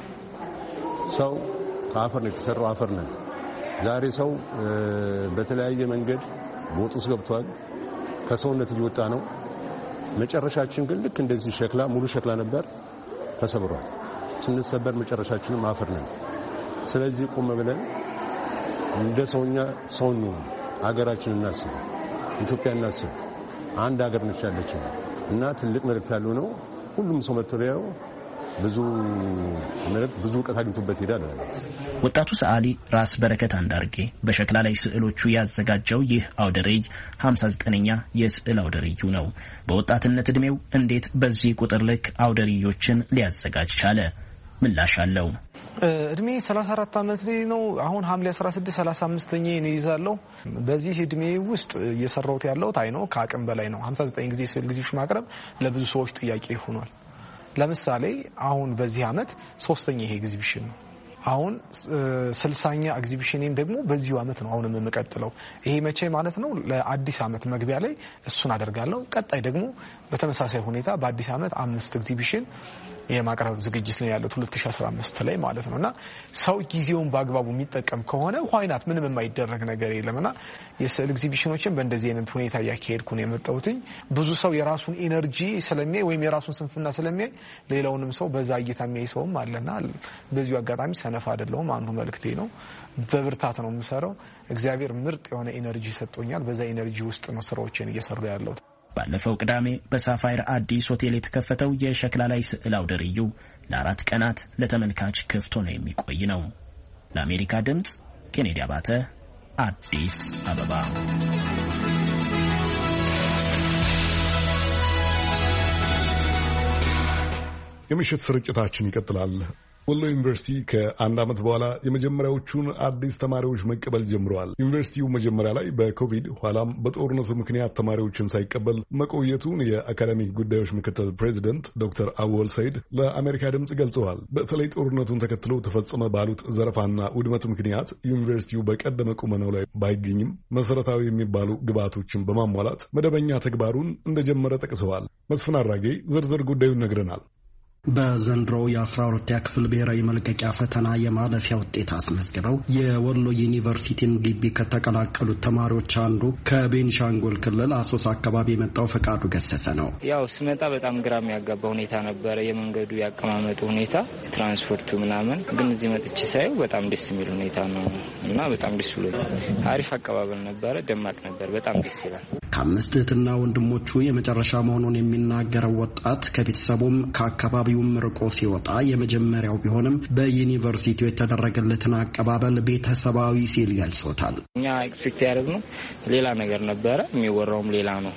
ሰው ከአፈር ነው የተሰራው፣ አፈር ነን። ዛሬ ሰው በተለያየ መንገድ ቦጥ ውስጥ ገብቷል፣ ከሰውነት እየወጣ ነው። መጨረሻችን ግን ልክ እንደዚህ ሸክላ ሙሉ ሸክላ ነበር፣ ተሰብሯል። ስንሰበር መጨረሻችንም አፈር ነን። ስለዚህ ቆም ብለን እንደ ሰውኛ ሰውን ነው ሀገራችንን እናስብ፣ ኢትዮጵያ እናስብ። አንድ ሀገር ነች ያለችው እና ትልቅ መልእክት ያለው ነው። ሁሉም ሰው መጥቶሪያው ብዙ መልእክት ብዙ ዕውቀት አግኝቶበት ይሄዳል። ወጣቱ ሰዓሊ ራስ በረከት አንዳርጌ በሸክላ ላይ ስዕሎቹ ያዘጋጀው ይህ አውደ ርዕይ ሃምሳ ዘጠነኛ የስዕል አውደ ርዕዩ ነው። በወጣትነት እድሜው እንዴት በዚህ ቁጥር ልክ አውደ ርዕዮችን ሊያዘጋጅ ቻለ? ምላሽ አለው። እድሜ ሰላሳ አራት አመት ነው። አሁን ሐምሌ አስራ ስድስት ሰላሳ አምስተኛ ነው ይዛለው። በዚህ እድሜ ውስጥ እየሰራሁት ያለው ታይ ነው ከአቅም በላይ ነው። ሃምሳ ዘጠኝ ጊዜ ስዕል ጊዜዎች ማቅረብ ለብዙ ሰዎች ጥያቄ ሆኗል። ለምሳሌ አሁን በዚህ አመት ሶስተኛ ይሄ ኤግዚቢሽን ነው። አሁን ስልሳኛ ኤግዚቢሽኔን ደግሞ በዚሁ አመት ነው አሁንም የምቀጥለው። ይሄ መቼ ማለት ነው? ለአዲስ አመት መግቢያ ላይ እሱን አደርጋለሁ። ቀጣይ ደግሞ በተመሳሳይ ሁኔታ በአዲስ አመት አምስት ኤግዚቢሽን የማቅረብ ዝግጅት ላይ ያለው ሁለት ሺህ አስራ አምስት ላይ ማለት ነውና ሰው ጊዜውን በአግባቡ የሚጠቀም ከሆነ ዋይናት ምንም የማይደረግ ነገር የለምና የስዕል ኤግዚቢሽኖችን በእንደዚህ አይነት ሁኔታ ያካሄድኩ ነው የመጣሁትኝ። ብዙ ሰው የራሱን ኢነርጂ ስለሚያይ ወይም የራሱን ስንፍና ስለሚያይ ሌላውንም ሰው በዛ እይታ የሚያይ ሰውም አለና በዚሁ አጋጣሚ ሰነፍ አይደለሁም። አንዱ መልእክቴ ነው። በብርታት ነው የምሰራው። እግዚአብሔር ምርጥ የሆነ ኢነርጂ ሰጥቶኛል። በዛ ኢነርጂ ውስጥ ነው ስራዎችን እየሰሩ ያለው። ባለፈው ቅዳሜ በሳፋይር አዲስ ሆቴል የተከፈተው የሸክላ ላይ ስዕል አውደ ርዕዩ ለአራት ቀናት ለተመልካች ክፍት ሆኖ የሚቆይ ነው። ለአሜሪካ ድምጽ ኬኔዲ አባተ አዲስ አበባ። የምሽት ስርጭታችን ይቀጥላል። ወሎ ዩኒቨርሲቲ ከአንድ ዓመት በኋላ የመጀመሪያዎቹን አዲስ ተማሪዎች መቀበል ጀምረዋል። ዩኒቨርሲቲው መጀመሪያ ላይ በኮቪድ ኋላም በጦርነቱ ምክንያት ተማሪዎችን ሳይቀበል መቆየቱን የአካዳሚክ ጉዳዮች ምክትል ፕሬዚደንት ዶክተር አወል ሰይድ ለአሜሪካ ድምፅ ገልጸዋል። በተለይ ጦርነቱን ተከትሎ ተፈጸመ ባሉት ዘረፋና ውድመት ምክንያት ዩኒቨርሲቲው በቀደመ ቁመናው ላይ ባይገኝም መሰረታዊ የሚባሉ ግብዓቶችን በማሟላት መደበኛ ተግባሩን እንደጀመረ ጠቅሰዋል። መስፍን አራጌ ዝርዝር ጉዳዩን ነግረናል። በዘንድሮው የአስራ ሁለተኛ ክፍል ብሔራዊ መልቀቂያ ፈተና የማለፊያ ውጤት አስመዝግበው የወሎ ዩኒቨርሲቲን ግቢ ከተቀላቀሉት ተማሪዎች አንዱ ከቤኒሻንጉል ክልል አሶሳ አካባቢ የመጣው ፈቃዱ ገሰሰ ነው። ያው ስመጣ በጣም ግራ የሚያጋባ ሁኔታ ነበረ። የመንገዱ ያቀማመጡ ሁኔታ፣ ትራንስፖርቱ ምናምን። ግን እዚህ መጥቼ ሳየው በጣም ደስ የሚል ሁኔታ ነው እና በጣም ደስ ብሎኛል። አሪፍ አቀባበል ነበረ፣ ደማቅ ነበር። በጣም ደስ ይላል። ከአምስት እህትና ወንድሞቹ የመጨረሻ መሆኑን የሚናገረው ወጣት ከቤተሰቡም ከአካባቢ ርቆ ሲወጣ የመጀመሪያው ቢሆንም በዩኒቨርሲቲው የተደረገለትን አቀባበል ቤተሰባዊ ሲል ገልጾታል። እኛ ኤክስፔክት ያደረግነው ሌላ ነገር ነበረ፣ የሚወራውም ሌላ ነው።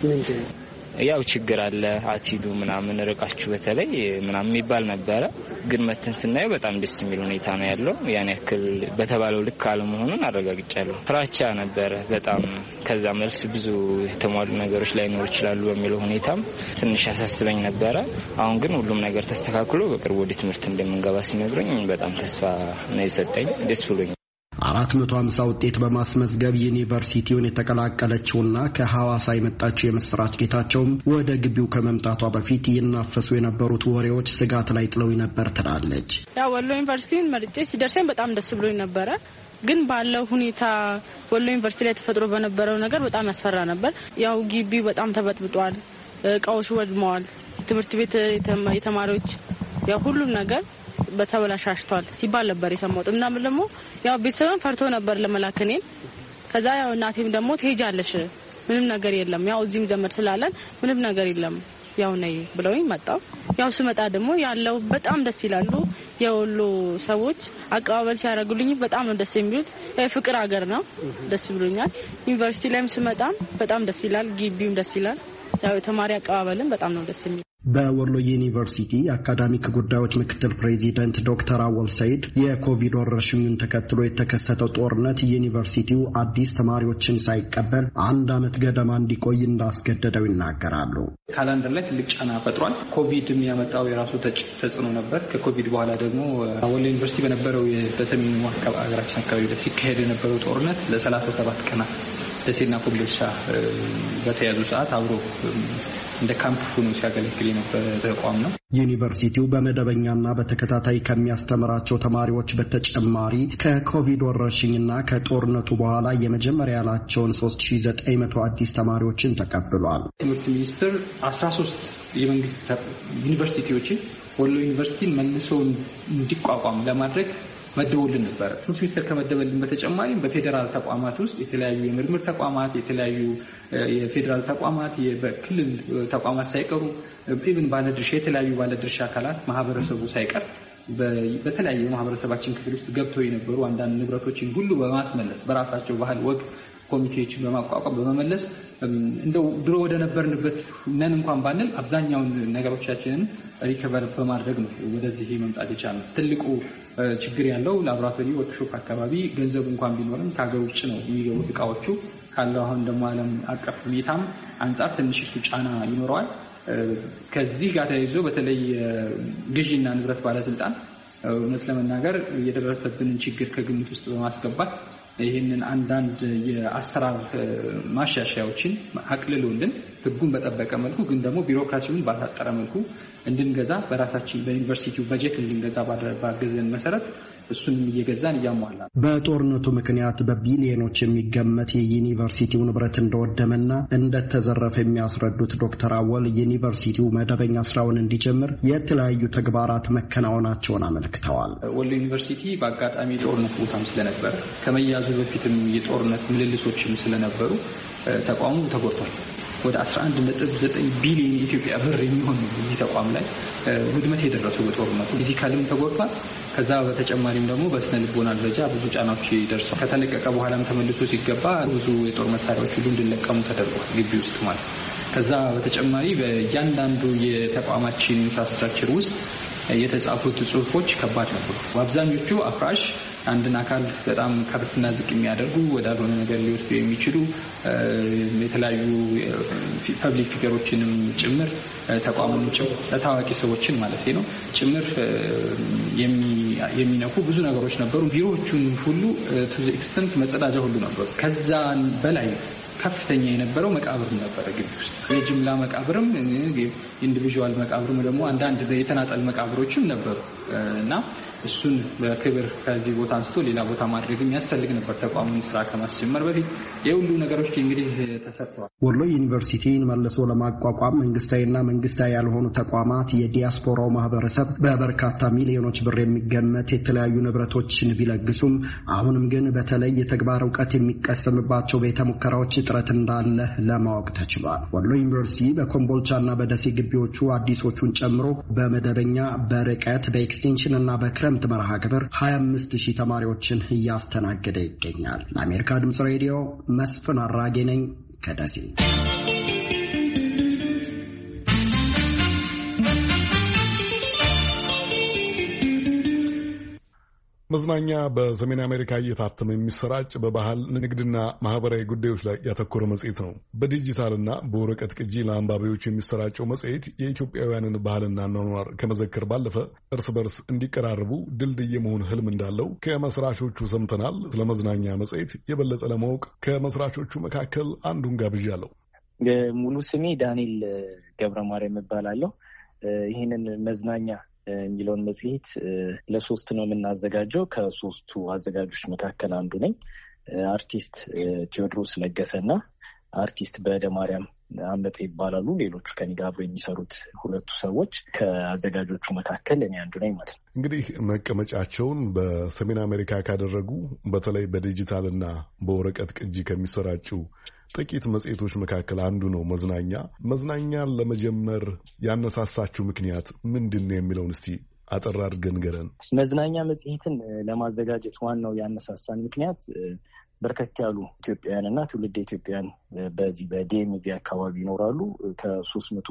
ያው ችግር አለ አቲዱ ምናምን ርቃችሁ በተለይ ምናምን የሚባል ነበረ። ግን መተን ስናየው በጣም ደስ የሚል ሁኔታ ነው ያለው። ያን ያክል በተባለው ልክ አለመሆኑን አረጋግጫለሁ። ፍራቻ ነበረ በጣም። ከዛ መልስ ብዙ የተሟሉ ነገሮች ላይኖሩ ይችላሉ በሚለው ሁኔታም ትንሽ ያሳስበኝ ነበረ። አሁን ግን ሁሉም ነገር ተስተካክሎ በቅርቡ ወደ ትምህርት እንደምንገባ ሲነግሩኝ በጣም ተስፋ ነው የሰጠኝ። ደስ ብሎኛል። አራት መቶ ሃምሳ ውጤት በማስመዝገብ ዩኒቨርሲቲውን የተቀላቀለችውና ከሐዋሳ የመጣችው የምስራች ጌታቸውም ወደ ግቢው ከመምጣቷ በፊት ይናፈሱ የነበሩት ወሬዎች ስጋት ላይ ጥለው ነበር ትላለች። ያው ወሎ ዩኒቨርሲቲን መርጬ ሲደርሰኝ በጣም ደስ ብሎኝ ነበረ። ግን ባለው ሁኔታ ወሎ ዩኒቨርሲቲ ላይ ተፈጥሮ በነበረው ነገር በጣም ያስፈራ ነበር። ያው ግቢው በጣም ተበጥብጧል፣ እቃዎች ወድመዋል፣ ትምህርት ቤት የተማሪዎች ያው ሁሉም ነገር በተበላሽቷል ሲባል ነበር የሰማሁት። እና ምን ደግሞ ያው ቤተሰብን ፈርቶ ነበር ለመላከኔ። ከዛ ያው እናቴም ደግሞ ትሄጃለሽ ምንም ነገር የለም ያው እዚህም ዘመድ ስላለን ምንም ነገር የለም ያው ነይ ብለውኝ መጣሁ። ያው ስመጣ ደግሞ ያለው በጣም ደስ ይላሉ። የወሎ ሰዎች አቀባበል ሲያደርጉልኝ በጣም ነው ደስ የሚሉት። ፍቅር ሀገር ነው፣ ደስ ብሎኛል። ዩኒቨርሲቲ ላይም ስመጣም በጣም ደስ ይላል፣ ግቢውም ደስ ይላል። ያው ተማሪ አቀባበልም በጣም ነው ደስ የሚል። በወሎ ዩኒቨርሲቲ የአካዳሚክ ጉዳዮች ምክትል ፕሬዚደንት ዶክተር አወል ሰይድ የኮቪድ ወረርሽኙን ተከትሎ የተከሰተው ጦርነት ዩኒቨርሲቲው አዲስ ተማሪዎችን ሳይቀበል አንድ ዓመት ገደማ እንዲቆይ እንዳስገደደው ይናገራሉ። ካላንደር ላይ ትልቅ ጫና ፈጥሯል። ኮቪድ የሚያመጣው የራሱ ተጽዕኖ ነበር። ከኮቪድ በኋላ ደግሞ ወሎ ዩኒቨርሲቲ በነበረው በሰሜኑ ሀገራችን አካባቢ ሲካሄድ የነበረው ጦርነት ለሰላሳ ሰባት ቀናት ደሴና ኮምቦልቻ በተያዙ ሰዓት አብሮ እንደ ካምፕ ሆኖ ሲያገለግል የነበረ ተቋም ነው። ዩኒቨርሲቲው በመደበኛና በተከታታይ ከሚያስተምራቸው ተማሪዎች በተጨማሪ ከኮቪድ ወረርሽኝና ከጦርነቱ በኋላ የመጀመሪያ ያላቸውን ሶስት ሺህ ዘጠኝ መቶ አዲስ ተማሪዎችን ተቀብሏል። ትምህርት ሚኒስቴር አስራ ሶስት የመንግስት ዩኒቨርሲቲዎችን ወሎ ዩኒቨርሲቲን መልሶ እንዲቋቋም ለማድረግ መደወልን ነበር። ትምህርት ሚኒስቴር ከመደበልን በተጨማሪ በፌዴራል ተቋማት ውስጥ የተለያዩ የምርምር ተቋማት፣ የተለያዩ የፌዴራል ተቋማት፣ የክልል ተቋማት ሳይቀሩ ኢቭን ባለድርሻ የተለያዩ ባለድርሻ አካላት ማህበረሰቡ ሳይቀር በተለያዩ ማህበረሰባችን ክፍል ውስጥ ገብተው የነበሩ አንዳንድ ንብረቶችን ሁሉ በማስመለስ በራሳቸው ባህል ወግ ኮሚቴዎችን በማቋቋም በመመለስ እንደው ድሮ ወደ ነበርንበት ነን እንኳን ባንል አብዛኛውን ነገሮቻችንን ሪከቨር በማድረግ ነው ወደዚህ መምጣት የቻልነው። ትልቁ ችግር ያለው ላቦራቶሪ ወርክሾፕ አካባቢ ገንዘብ እንኳን ቢኖርም ከሀገር ውጭ ነው የሚገቡት እቃዎቹ። ካለው አሁን ደግሞ ዓለም አቀፍ ሁኔታም አንጻር ትንሽ እሱ ጫና ይኖረዋል። ከዚህ ጋር ተያይዞ በተለይ ግዢና ንብረት ባለስልጣን እውነት ለመናገር የደረሰብንን ችግር ከግምት ውስጥ በማስገባት ይህንን አንዳንድ የአሰራር ማሻሻያዎችን አቅልሎልን ህጉን በጠበቀ መልኩ ግን ደግሞ ቢሮክራሲውን ባታጠረ መልኩ እንድንገዛ በራሳችን በዩኒቨርሲቲው በጀት እንድንገዛ ባደረግን መሰረት እሱንም እየገዛን እያሟላ በጦርነቱ ምክንያት በቢሊዮኖች የሚገመት የዩኒቨርሲቲው ንብረት እንደወደመና እንደተዘረፈ የሚያስረዱት ዶክተር አወል ዩኒቨርሲቲው መደበኛ ስራውን እንዲጀምር የተለያዩ ተግባራት መከናወናቸውን አመልክተዋል። ወሎ ዩኒቨርሲቲ በአጋጣሚ ጦርነት ቦታም ስለነበረ ከመያዙ በፊትም የጦርነት ምልልሶችም ስለነበሩ ተቋሙ ተጎድቷል። ወደ አስራ አንድ ነጥብ ዘጠኝ ቢሊዮን የኢትዮጵያ ብር የሚሆን እዚህ ተቋም ላይ ውድመት የደረሰው በጦርነቱ ፊዚካልም ተጎድቷል። ከዛ በተጨማሪም ደግሞ በስነ ልቦና ደረጃ ብዙ ጫናዎች ይደርሳል። ከተለቀቀ በኋላም ተመልሶ ሲገባ ብዙ የጦር መሳሪያዎች ሁሉ እንዲለቀሙ ተደርጓል ግቢ ውስጥ ማለት። ከዛ በተጨማሪ በእያንዳንዱ የተቋማችን ኢንፍራስትራክቸር ውስጥ የተጻፉት ጽሁፎች ከባድ ነበሩ። አብዛኞቹ አፍራሽ አንድን አካል በጣም ከፍትና ዝቅ የሚያደርጉ ወዳልሆነ ነገር ሊወስዱ የሚችሉ የተለያዩ ፐብሊክ ፊገሮችንም ጭምር ተቋሙን ጭምር ታዋቂ ሰዎችን ማለት ነው ጭምር የሚነኩ ብዙ ነገሮች ነበሩ። ቢሮዎቹን ሁሉ ቱ ዘ ኤክስተንት መጸዳጃ ሁሉ ነበሩ። ከዛ በላይ ከፍተኛ የነበረው መቃብር ነበር ግቢ ውስጥ። የጅምላ መቃብርም ኢንዲቪጁዋል መቃብርም ደግሞ አንዳንድ የተናጠል መቃብሮችም ነበሩ እና እሱን በክብር ከዚህ ቦታ አንስቶ ሌላ ቦታ ማድረግ የሚያስፈልግ ነበር ተቋሙን ስራ ከማስጀመር በፊት። የሁሉ ነገሮች እንግዲህ ተሰርተዋል። ወሎ ዩኒቨርሲቲን መልሶ ለማቋቋም መንግስታዊና መንግስታዊ ያልሆኑ ተቋማት የዲያስፖራው ማህበረሰብ በበርካታ ሚሊዮኖች ብር የሚገመት የተለያዩ ንብረቶችን ቢለግሱም አሁንም ግን በተለይ የተግባር ዕውቀት የሚቀሰምባቸው ቤተ ሙከራዎች እጥረት እንዳለ ለማወቅ ተችሏል። ወሎ ዩኒቨርሲቲ በኮምቦልቻና በደሴ ግቢዎቹ አዲሶቹን ጨምሮ በመደበኛ በርቀት በኤክስቴንሽን እና በክረ ክረምት መርሃ ግብር ሀያ አምስት ሺህ ተማሪዎችን እያስተናገደ ይገኛል። ለአሜሪካ ድምጽ ሬዲዮ መስፍን አራጌ ነኝ ከደሴ። መዝናኛ በሰሜን አሜሪካ እየታተመ የሚሰራጭ በባህል ንግድና ማህበራዊ ጉዳዮች ላይ ያተኮረ መጽሔት ነው። በዲጂታልና በወረቀት ቅጂ ለአንባቢዎች የሚሰራጨው መጽሔት የኢትዮጵያውያንን ባህልና አኗኗር ከመዘከር ባለፈ እርስ በርስ እንዲቀራርቡ ድልድይ የመሆን ህልም እንዳለው ከመስራቾቹ ሰምተናል። ስለ መዝናኛ መጽሔት የበለጠ ለማወቅ ከመስራቾቹ መካከል አንዱን ጋብዣለሁ። ሙሉ ስሜ ዳንኤል ገብረ ማርያም እባላለሁ። ይህንን መዝናኛ የሚለውን መጽሔት ለሶስት ነው የምናዘጋጀው። ከሶስቱ አዘጋጆች መካከል አንዱ ነኝ። አርቲስት ቴዎድሮስ ለገሰና አርቲስት በደ ማርያም አመጤ ይባላሉ። ሌሎቹ ከኔ ጋር አብረው የሚሰሩት ሁለቱ ሰዎች ከአዘጋጆቹ መካከል እኔ አንዱ ነኝ ማለት ነው። እንግዲህ መቀመጫቸውን በሰሜን አሜሪካ ካደረጉ በተለይ በዲጂታልና በወረቀት ቅጂ ከሚሰራጩ ጥቂት መጽሔቶች መካከል አንዱ ነው መዝናኛ። መዝናኛን ለመጀመር ያነሳሳችሁ ምክንያት ምንድን ነው የሚለውን እስቲ አጠር አድርገን ንገረን። መዝናኛ መጽሔትን ለማዘጋጀት ዋናው ያነሳሳን ምክንያት በርከት ያሉ ኢትዮጵያውያን እና ትውልድ ኢትዮጵያውያን በዚህ በዲኤምቪ አካባቢ ይኖራሉ። ከሶስት መቶ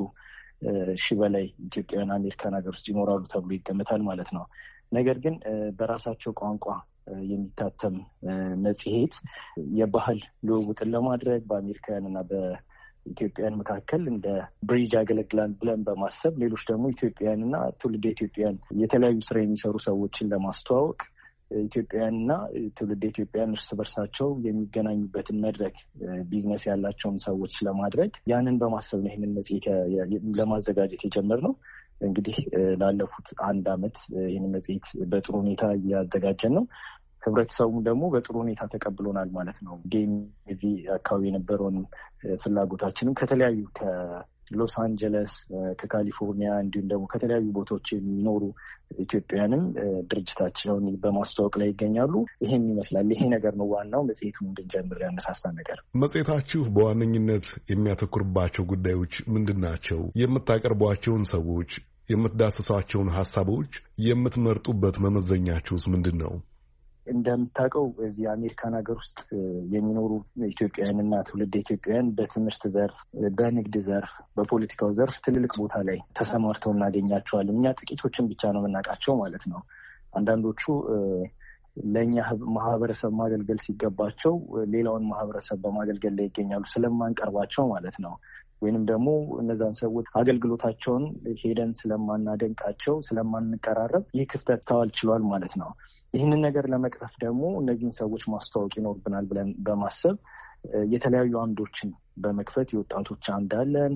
ሺህ በላይ ኢትዮጵያውያን አሜሪካን ሀገር ውስጥ ይኖራሉ ተብሎ ይገመታል ማለት ነው። ነገር ግን በራሳቸው ቋንቋ የሚታተም መጽሔት የባህል ልውውጥን ለማድረግ በአሜሪካውያን እና በኢትዮጵያውያን መካከል እንደ ብሪጅ ያገለግላል ብለን በማሰብ ሌሎች ደግሞ ኢትዮጵያውያን እና ትውልድ ኢትዮጵያውያን የተለያዩ ስራ የሚሰሩ ሰዎችን ለማስተዋወቅ ኢትዮጵያውያንና ትውልድ ኢትዮጵያውያን እርስ በርሳቸው የሚገናኙበትን መድረክ ቢዝነስ ያላቸውን ሰዎች ለማድረግ ያንን በማሰብ ነው ይህንን መጽሔት ለማዘጋጀት የጀመርነው። እንግዲህ ላለፉት አንድ አመት ይህን መጽሔት በጥሩ ሁኔታ እያዘጋጀን ነው። ህብረተሰቡም ደግሞ በጥሩ ሁኔታ ተቀብሎናል ማለት ነው። ዲኤምቪ አካባቢ የነበረውን ፍላጎታችንም ከተለያዩ ከሎስ አንጀለስ፣ ከካሊፎርኒያ እንዲሁም ደግሞ ከተለያዩ ቦታዎች የሚኖሩ ኢትዮጵያውያንም ድርጅታቸውን በማስተዋወቅ ላይ ይገኛሉ። ይሄን ይመስላል። ይሄ ነገር ነው ዋናው መጽሔቱን እንድንጀምር ያነሳሳ ነገር። መጽሔታችሁ በዋነኝነት የሚያተኩርባቸው ጉዳዮች ምንድን ናቸው? የምታቀርቧቸውን ሰዎች፣ የምትዳስሷቸውን ሀሳቦች የምትመርጡበት መመዘኛችሁስ ምንድን ነው? እንደምታውቀው እዚህ አሜሪካን ሀገር ውስጥ የሚኖሩ ኢትዮጵያውያን እና ትውልድ ኢትዮጵያውያን በትምህርት ዘርፍ፣ በንግድ ዘርፍ፣ በፖለቲካው ዘርፍ ትልልቅ ቦታ ላይ ተሰማርተው እናገኛቸዋለን። እኛ ጥቂቶችን ብቻ ነው የምናውቃቸው ማለት ነው። አንዳንዶቹ ለእኛ ማህበረሰብ ማገልገል ሲገባቸው ሌላውን ማህበረሰብ በማገልገል ላይ ይገኛሉ ስለማንቀርባቸው ማለት ነው። ወይንም ደግሞ እነዛን ሰዎች አገልግሎታቸውን ሄደን ስለማናደንቃቸው ስለማንቀራረብ ይህ ክፍተት ታዋል ችሏል ማለት ነው። ይህንን ነገር ለመቅረፍ ደግሞ እነዚህን ሰዎች ማስተዋወቅ ይኖርብናል ብለን በማሰብ የተለያዩ አምዶችን በመክፈት የወጣቶች አምድ አለን፣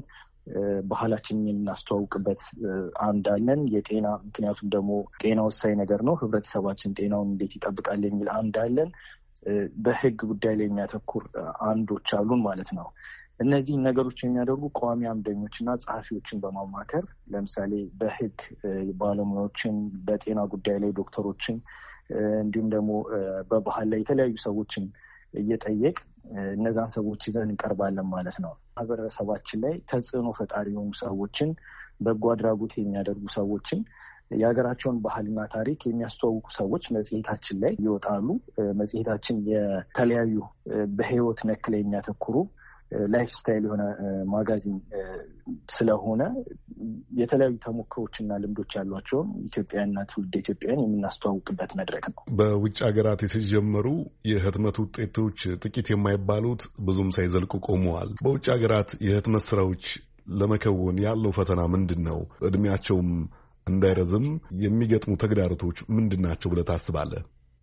ባህላችንን የምናስተዋውቅበት አምድ አለን፣ የጤና ምክንያቱም ደግሞ ጤና ወሳኝ ነገር ነው፣ ህብረተሰባችን ጤናውን እንዴት ይጠብቃል የሚል አምድ አለን፣ በህግ ጉዳይ ላይ የሚያተኩር አምዶች አሉን ማለት ነው። እነዚህ ነገሮች የሚያደርጉ ቋሚ አምደኞችና ጸሐፊዎችን በማማከር ለምሳሌ በህግ ባለሙያዎችን፣ በጤና ጉዳይ ላይ ዶክተሮችን፣ እንዲሁም ደግሞ በባህል ላይ የተለያዩ ሰዎችን እየጠየቅ እነዛን ሰዎች ይዘን እንቀርባለን ማለት ነው። ማህበረሰባችን ላይ ተጽዕኖ ፈጣሪ የሆኑ ሰዎችን፣ በጎ አድራጎት የሚያደርጉ ሰዎችን፣ የሀገራቸውን ባህልና ታሪክ የሚያስተዋውቁ ሰዎች መጽሔታችን ላይ ይወጣሉ። መጽሔታችን የተለያዩ በህይወት ነክ ላይ የሚያተኩሩ ላይፍ ስታይል የሆነ ማጋዚን ስለሆነ የተለያዩ ተሞክሮችና ልምዶች ያሏቸውን ኢትዮጵያውያንና ትውልደ ኢትዮጵያውያን የምናስተዋውቅበት መድረክ ነው። በውጭ ሀገራት የተጀመሩ የህትመት ውጤቶች ጥቂት የማይባሉት ብዙም ሳይዘልቁ ቆመዋል። በውጭ ሀገራት የህትመት ስራዎች ለመከወን ያለው ፈተና ምንድን ነው? እድሜያቸውም እንዳይረዝም የሚገጥሙ ተግዳሮቶች ምንድን ናቸው ብለህ ታስባለህ?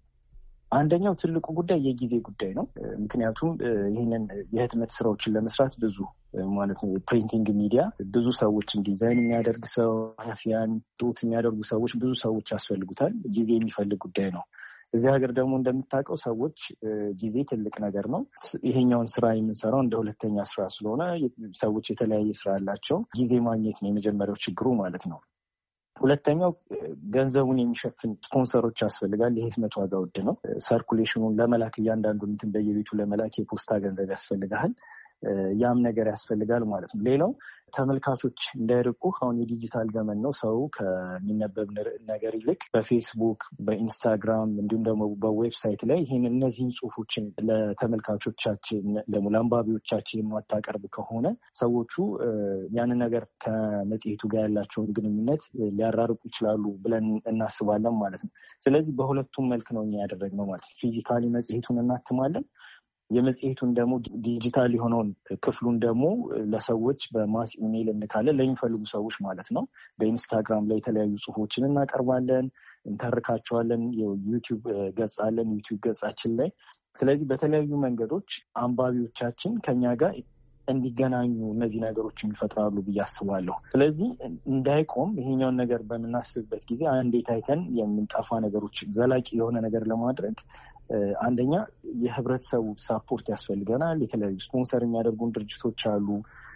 አንደኛው ትልቁ ጉዳይ የጊዜ ጉዳይ ነው። ምክንያቱም ይህንን የህትመት ስራዎችን ለመስራት ብዙ ማለት ነው የፕሪንቲንግ ሚዲያ ብዙ ሰዎችን ዲዛይን የሚያደርግ ሰው፣ ኃላፊያን ጡት የሚያደርጉ ሰዎች ብዙ ሰዎች ያስፈልጉታል። ጊዜ የሚፈልግ ጉዳይ ነው። እዚህ ሀገር ደግሞ እንደምታውቀው ሰዎች ጊዜ ትልቅ ነገር ነው። ይሄኛውን ስራ የምንሰራው እንደ ሁለተኛ ስራ ስለሆነ ሰዎች የተለያየ ስራ አላቸው። ጊዜ ማግኘት ነው የመጀመሪያው ችግሩ ማለት ነው። ሁለተኛው ገንዘቡን የሚሸፍን ስፖንሰሮች ያስፈልጋል። የህትመት ዋጋ ውድ ነው። ሰርኩሌሽኑን ለመላክ እያንዳንዱ እንትን በየቤቱ ለመላክ የፖስታ ገንዘብ ያስፈልጋል። ያም ነገር ያስፈልጋል ማለት ነው። ሌላው ተመልካቾች እንዳይርቁ አሁን የዲጂታል ዘመን ነው። ሰው ከሚነበብ ነገር ይልቅ በፌስቡክ፣ በኢንስታግራም እንዲሁም ደግሞ በዌብሳይት ላይ ይህን እነዚህን ጽሁፎችን ለተመልካቾቻችን ለአንባቢዎቻችን የማታቀርብ ከሆነ ሰዎቹ ያንን ነገር ከመጽሔቱ ጋር ያላቸውን ግንኙነት ሊያራርቁ ይችላሉ ብለን እናስባለን ማለት ነው። ስለዚህ በሁለቱም መልክ ነው እኛ ያደረግነው ማለት ነው። ፊዚካሊ መጽሔቱን እናትማለን። የመጽሔቱን ደግሞ ዲጂታል የሆነውን ክፍሉን ደግሞ ለሰዎች በማስ ኢሜይል እንካለን፣ ለሚፈልጉ ሰዎች ማለት ነው። በኢንስታግራም ላይ የተለያዩ ጽሁፎችን እናቀርባለን፣ እንተርካቸዋለን። ዩቲዩብ ገጽ አለን፣ ዩቲዩብ ገጻችን ላይ። ስለዚህ በተለያዩ መንገዶች አንባቢዎቻችን ከኛ ጋር እንዲገናኙ እነዚህ ነገሮች ይፈጥራሉ ብዬ አስባለሁ። ስለዚህ እንዳይቆም ይሄኛውን ነገር በምናስብበት ጊዜ አንዴ ታይተን የምንጠፋ ነገሮች ዘላቂ የሆነ ነገር ለማድረግ አንደኛ የህብረተሰቡ ሳፖርት ያስፈልገናል። የተለያዩ ስፖንሰር የሚያደርጉን ድርጅቶች አሉ፣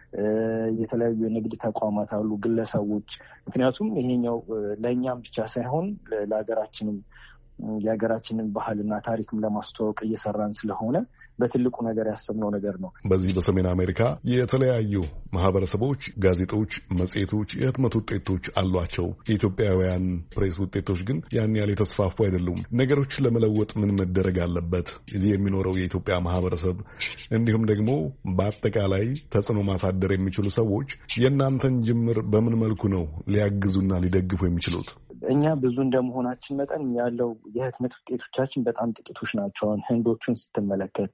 የተለያዩ የንግድ ተቋማት አሉ፣ ግለሰቦች። ምክንያቱም ይሄኛው ለእኛም ብቻ ሳይሆን ለሀገራችንም የሀገራችንን ባህልና ታሪክም ለማስተዋወቅ እየሰራን ስለሆነ በትልቁ ነገር ያሰብነው ነገር ነው። በዚህ በሰሜን አሜሪካ የተለያዩ ማህበረሰቦች ጋዜጦች፣ መጽሔቶች፣ የህትመት ውጤቶች አሏቸው። የኢትዮጵያውያን ፕሬስ ውጤቶች ግን ያን ያህል የተስፋፉ አይደሉም። ነገሮችን ለመለወጥ ምን መደረግ አለበት? እዚህ የሚኖረው የኢትዮጵያ ማህበረሰብ እንዲሁም ደግሞ በአጠቃላይ ተጽዕኖ ማሳደር የሚችሉ ሰዎች የእናንተን ጅምር በምን መልኩ ነው ሊያግዙና ሊደግፉ የሚችሉት? እኛ ብዙ እንደመሆናችን መጠን ያለው የህትመት ውጤቶቻችን በጣም ጥቂቶች ናቸው። ህንዶቹን ስትመለከት፣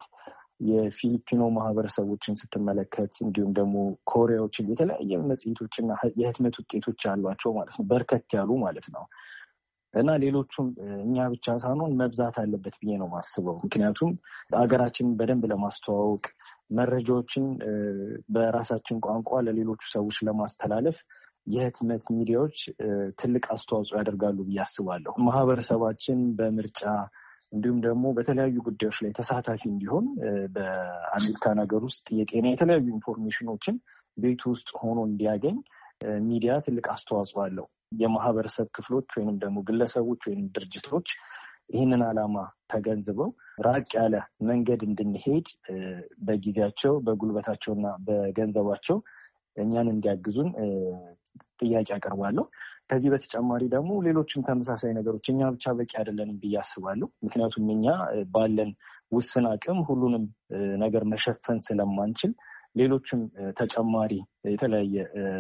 የፊሊፒኖ ማህበረሰቦችን ስትመለከት፣ እንዲሁም ደግሞ ኮሪያዎችን የተለያየ መጽሔቶችና የህትመት ውጤቶች ያሏቸው ማለት ነው፣ በርከት ያሉ ማለት ነው። እና ሌሎቹም እኛ ብቻ ሳንሆን መብዛት አለበት ብዬ ነው ማስበው። ምክንያቱም ሀገራችንን በደንብ ለማስተዋወቅ መረጃዎችን በራሳችን ቋንቋ ለሌሎቹ ሰዎች ለማስተላለፍ የህትመት ሚዲያዎች ትልቅ አስተዋጽኦ ያደርጋሉ ብዬ አስባለሁ። ማህበረሰባችን በምርጫ እንዲሁም ደግሞ በተለያዩ ጉዳዮች ላይ ተሳታፊ እንዲሆን በአሜሪካን ሀገር ውስጥ የጤና የተለያዩ ኢንፎርሜሽኖችን ቤቱ ውስጥ ሆኖ እንዲያገኝ ሚዲያ ትልቅ አስተዋጽኦ አለው። የማህበረሰብ ክፍሎች ወይንም ደግሞ ግለሰቦች ወይንም ድርጅቶች ይህንን ዓላማ ተገንዝበው ራቅ ያለ መንገድ እንድንሄድ በጊዜያቸው በጉልበታቸውና በገንዘባቸው እኛን እንዲያግዙን ጥያቄ አቀርባለሁ። ከዚህ በተጨማሪ ደግሞ ሌሎችም ተመሳሳይ ነገሮች እኛ ብቻ በቂ አይደለንም ብዬ አስባለሁ። ምክንያቱም እኛ ባለን ውስን አቅም ሁሉንም ነገር መሸፈን ስለማንችል ሌሎችም ተጨማሪ የተለያየ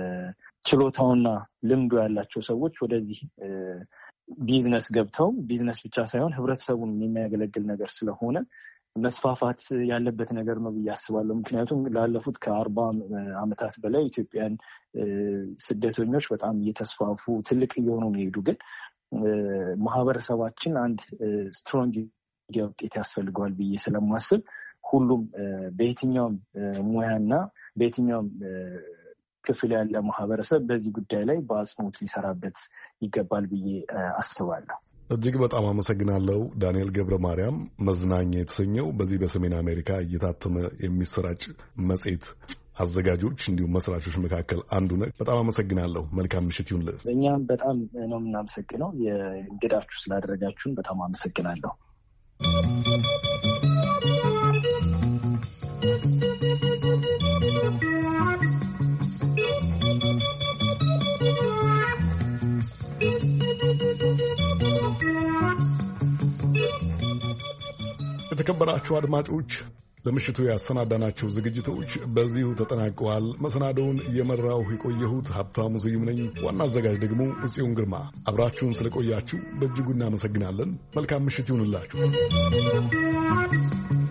ችሎታውና ልምዱ ያላቸው ሰዎች ወደዚህ ቢዝነስ ገብተው ቢዝነስ ብቻ ሳይሆን ህብረተሰቡን የሚያገለግል ነገር ስለሆነ መስፋፋት ያለበት ነገር ነው ብዬ አስባለሁ። ምክንያቱም ላለፉት ከአርባ ዓመታት በላይ ኢትዮጵያን ስደተኞች በጣም እየተስፋፉ ትልቅ እየሆኑ ነው የሄዱ። ግን ማህበረሰባችን አንድ ስትሮንግ ውጤት ያስፈልገዋል ብዬ ስለማስብ ሁሉም በየትኛውም ሙያና በየትኛውም ክፍል ያለ ማህበረሰብ በዚህ ጉዳይ ላይ በአጽንኦት ሊሰራበት ይገባል ብዬ አስባለሁ። እጅግ በጣም አመሰግናለሁ። ዳንኤል ገብረ ማርያም መዝናኛ የተሰኘው በዚህ በሰሜን አሜሪካ እየታተመ የሚሰራጭ መጽሔት አዘጋጆች እንዲሁም መስራቾች መካከል አንዱ ነህ። በጣም አመሰግናለሁ። መልካም ምሽት ይሁንልህ። እኛም በጣም ነው የምናመሰግነው። የእንግዳችሁ ስላደረጋችሁን በጣም አመሰግናለሁ። የተከበራችሁ አድማጮች ለምሽቱ ያሰናዳናቸው ዝግጅቶች በዚሁ ተጠናቀዋል። መሰናዶውን እየመራው የቆየሁት ሀብታሙ ስዩም ነኝ። ዋና አዘጋጅ ደግሞ ጽዮን ግርማ። አብራችሁን ስለቆያችሁ በእጅጉ እናመሰግናለን። መልካም ምሽት ይሁንላችሁ።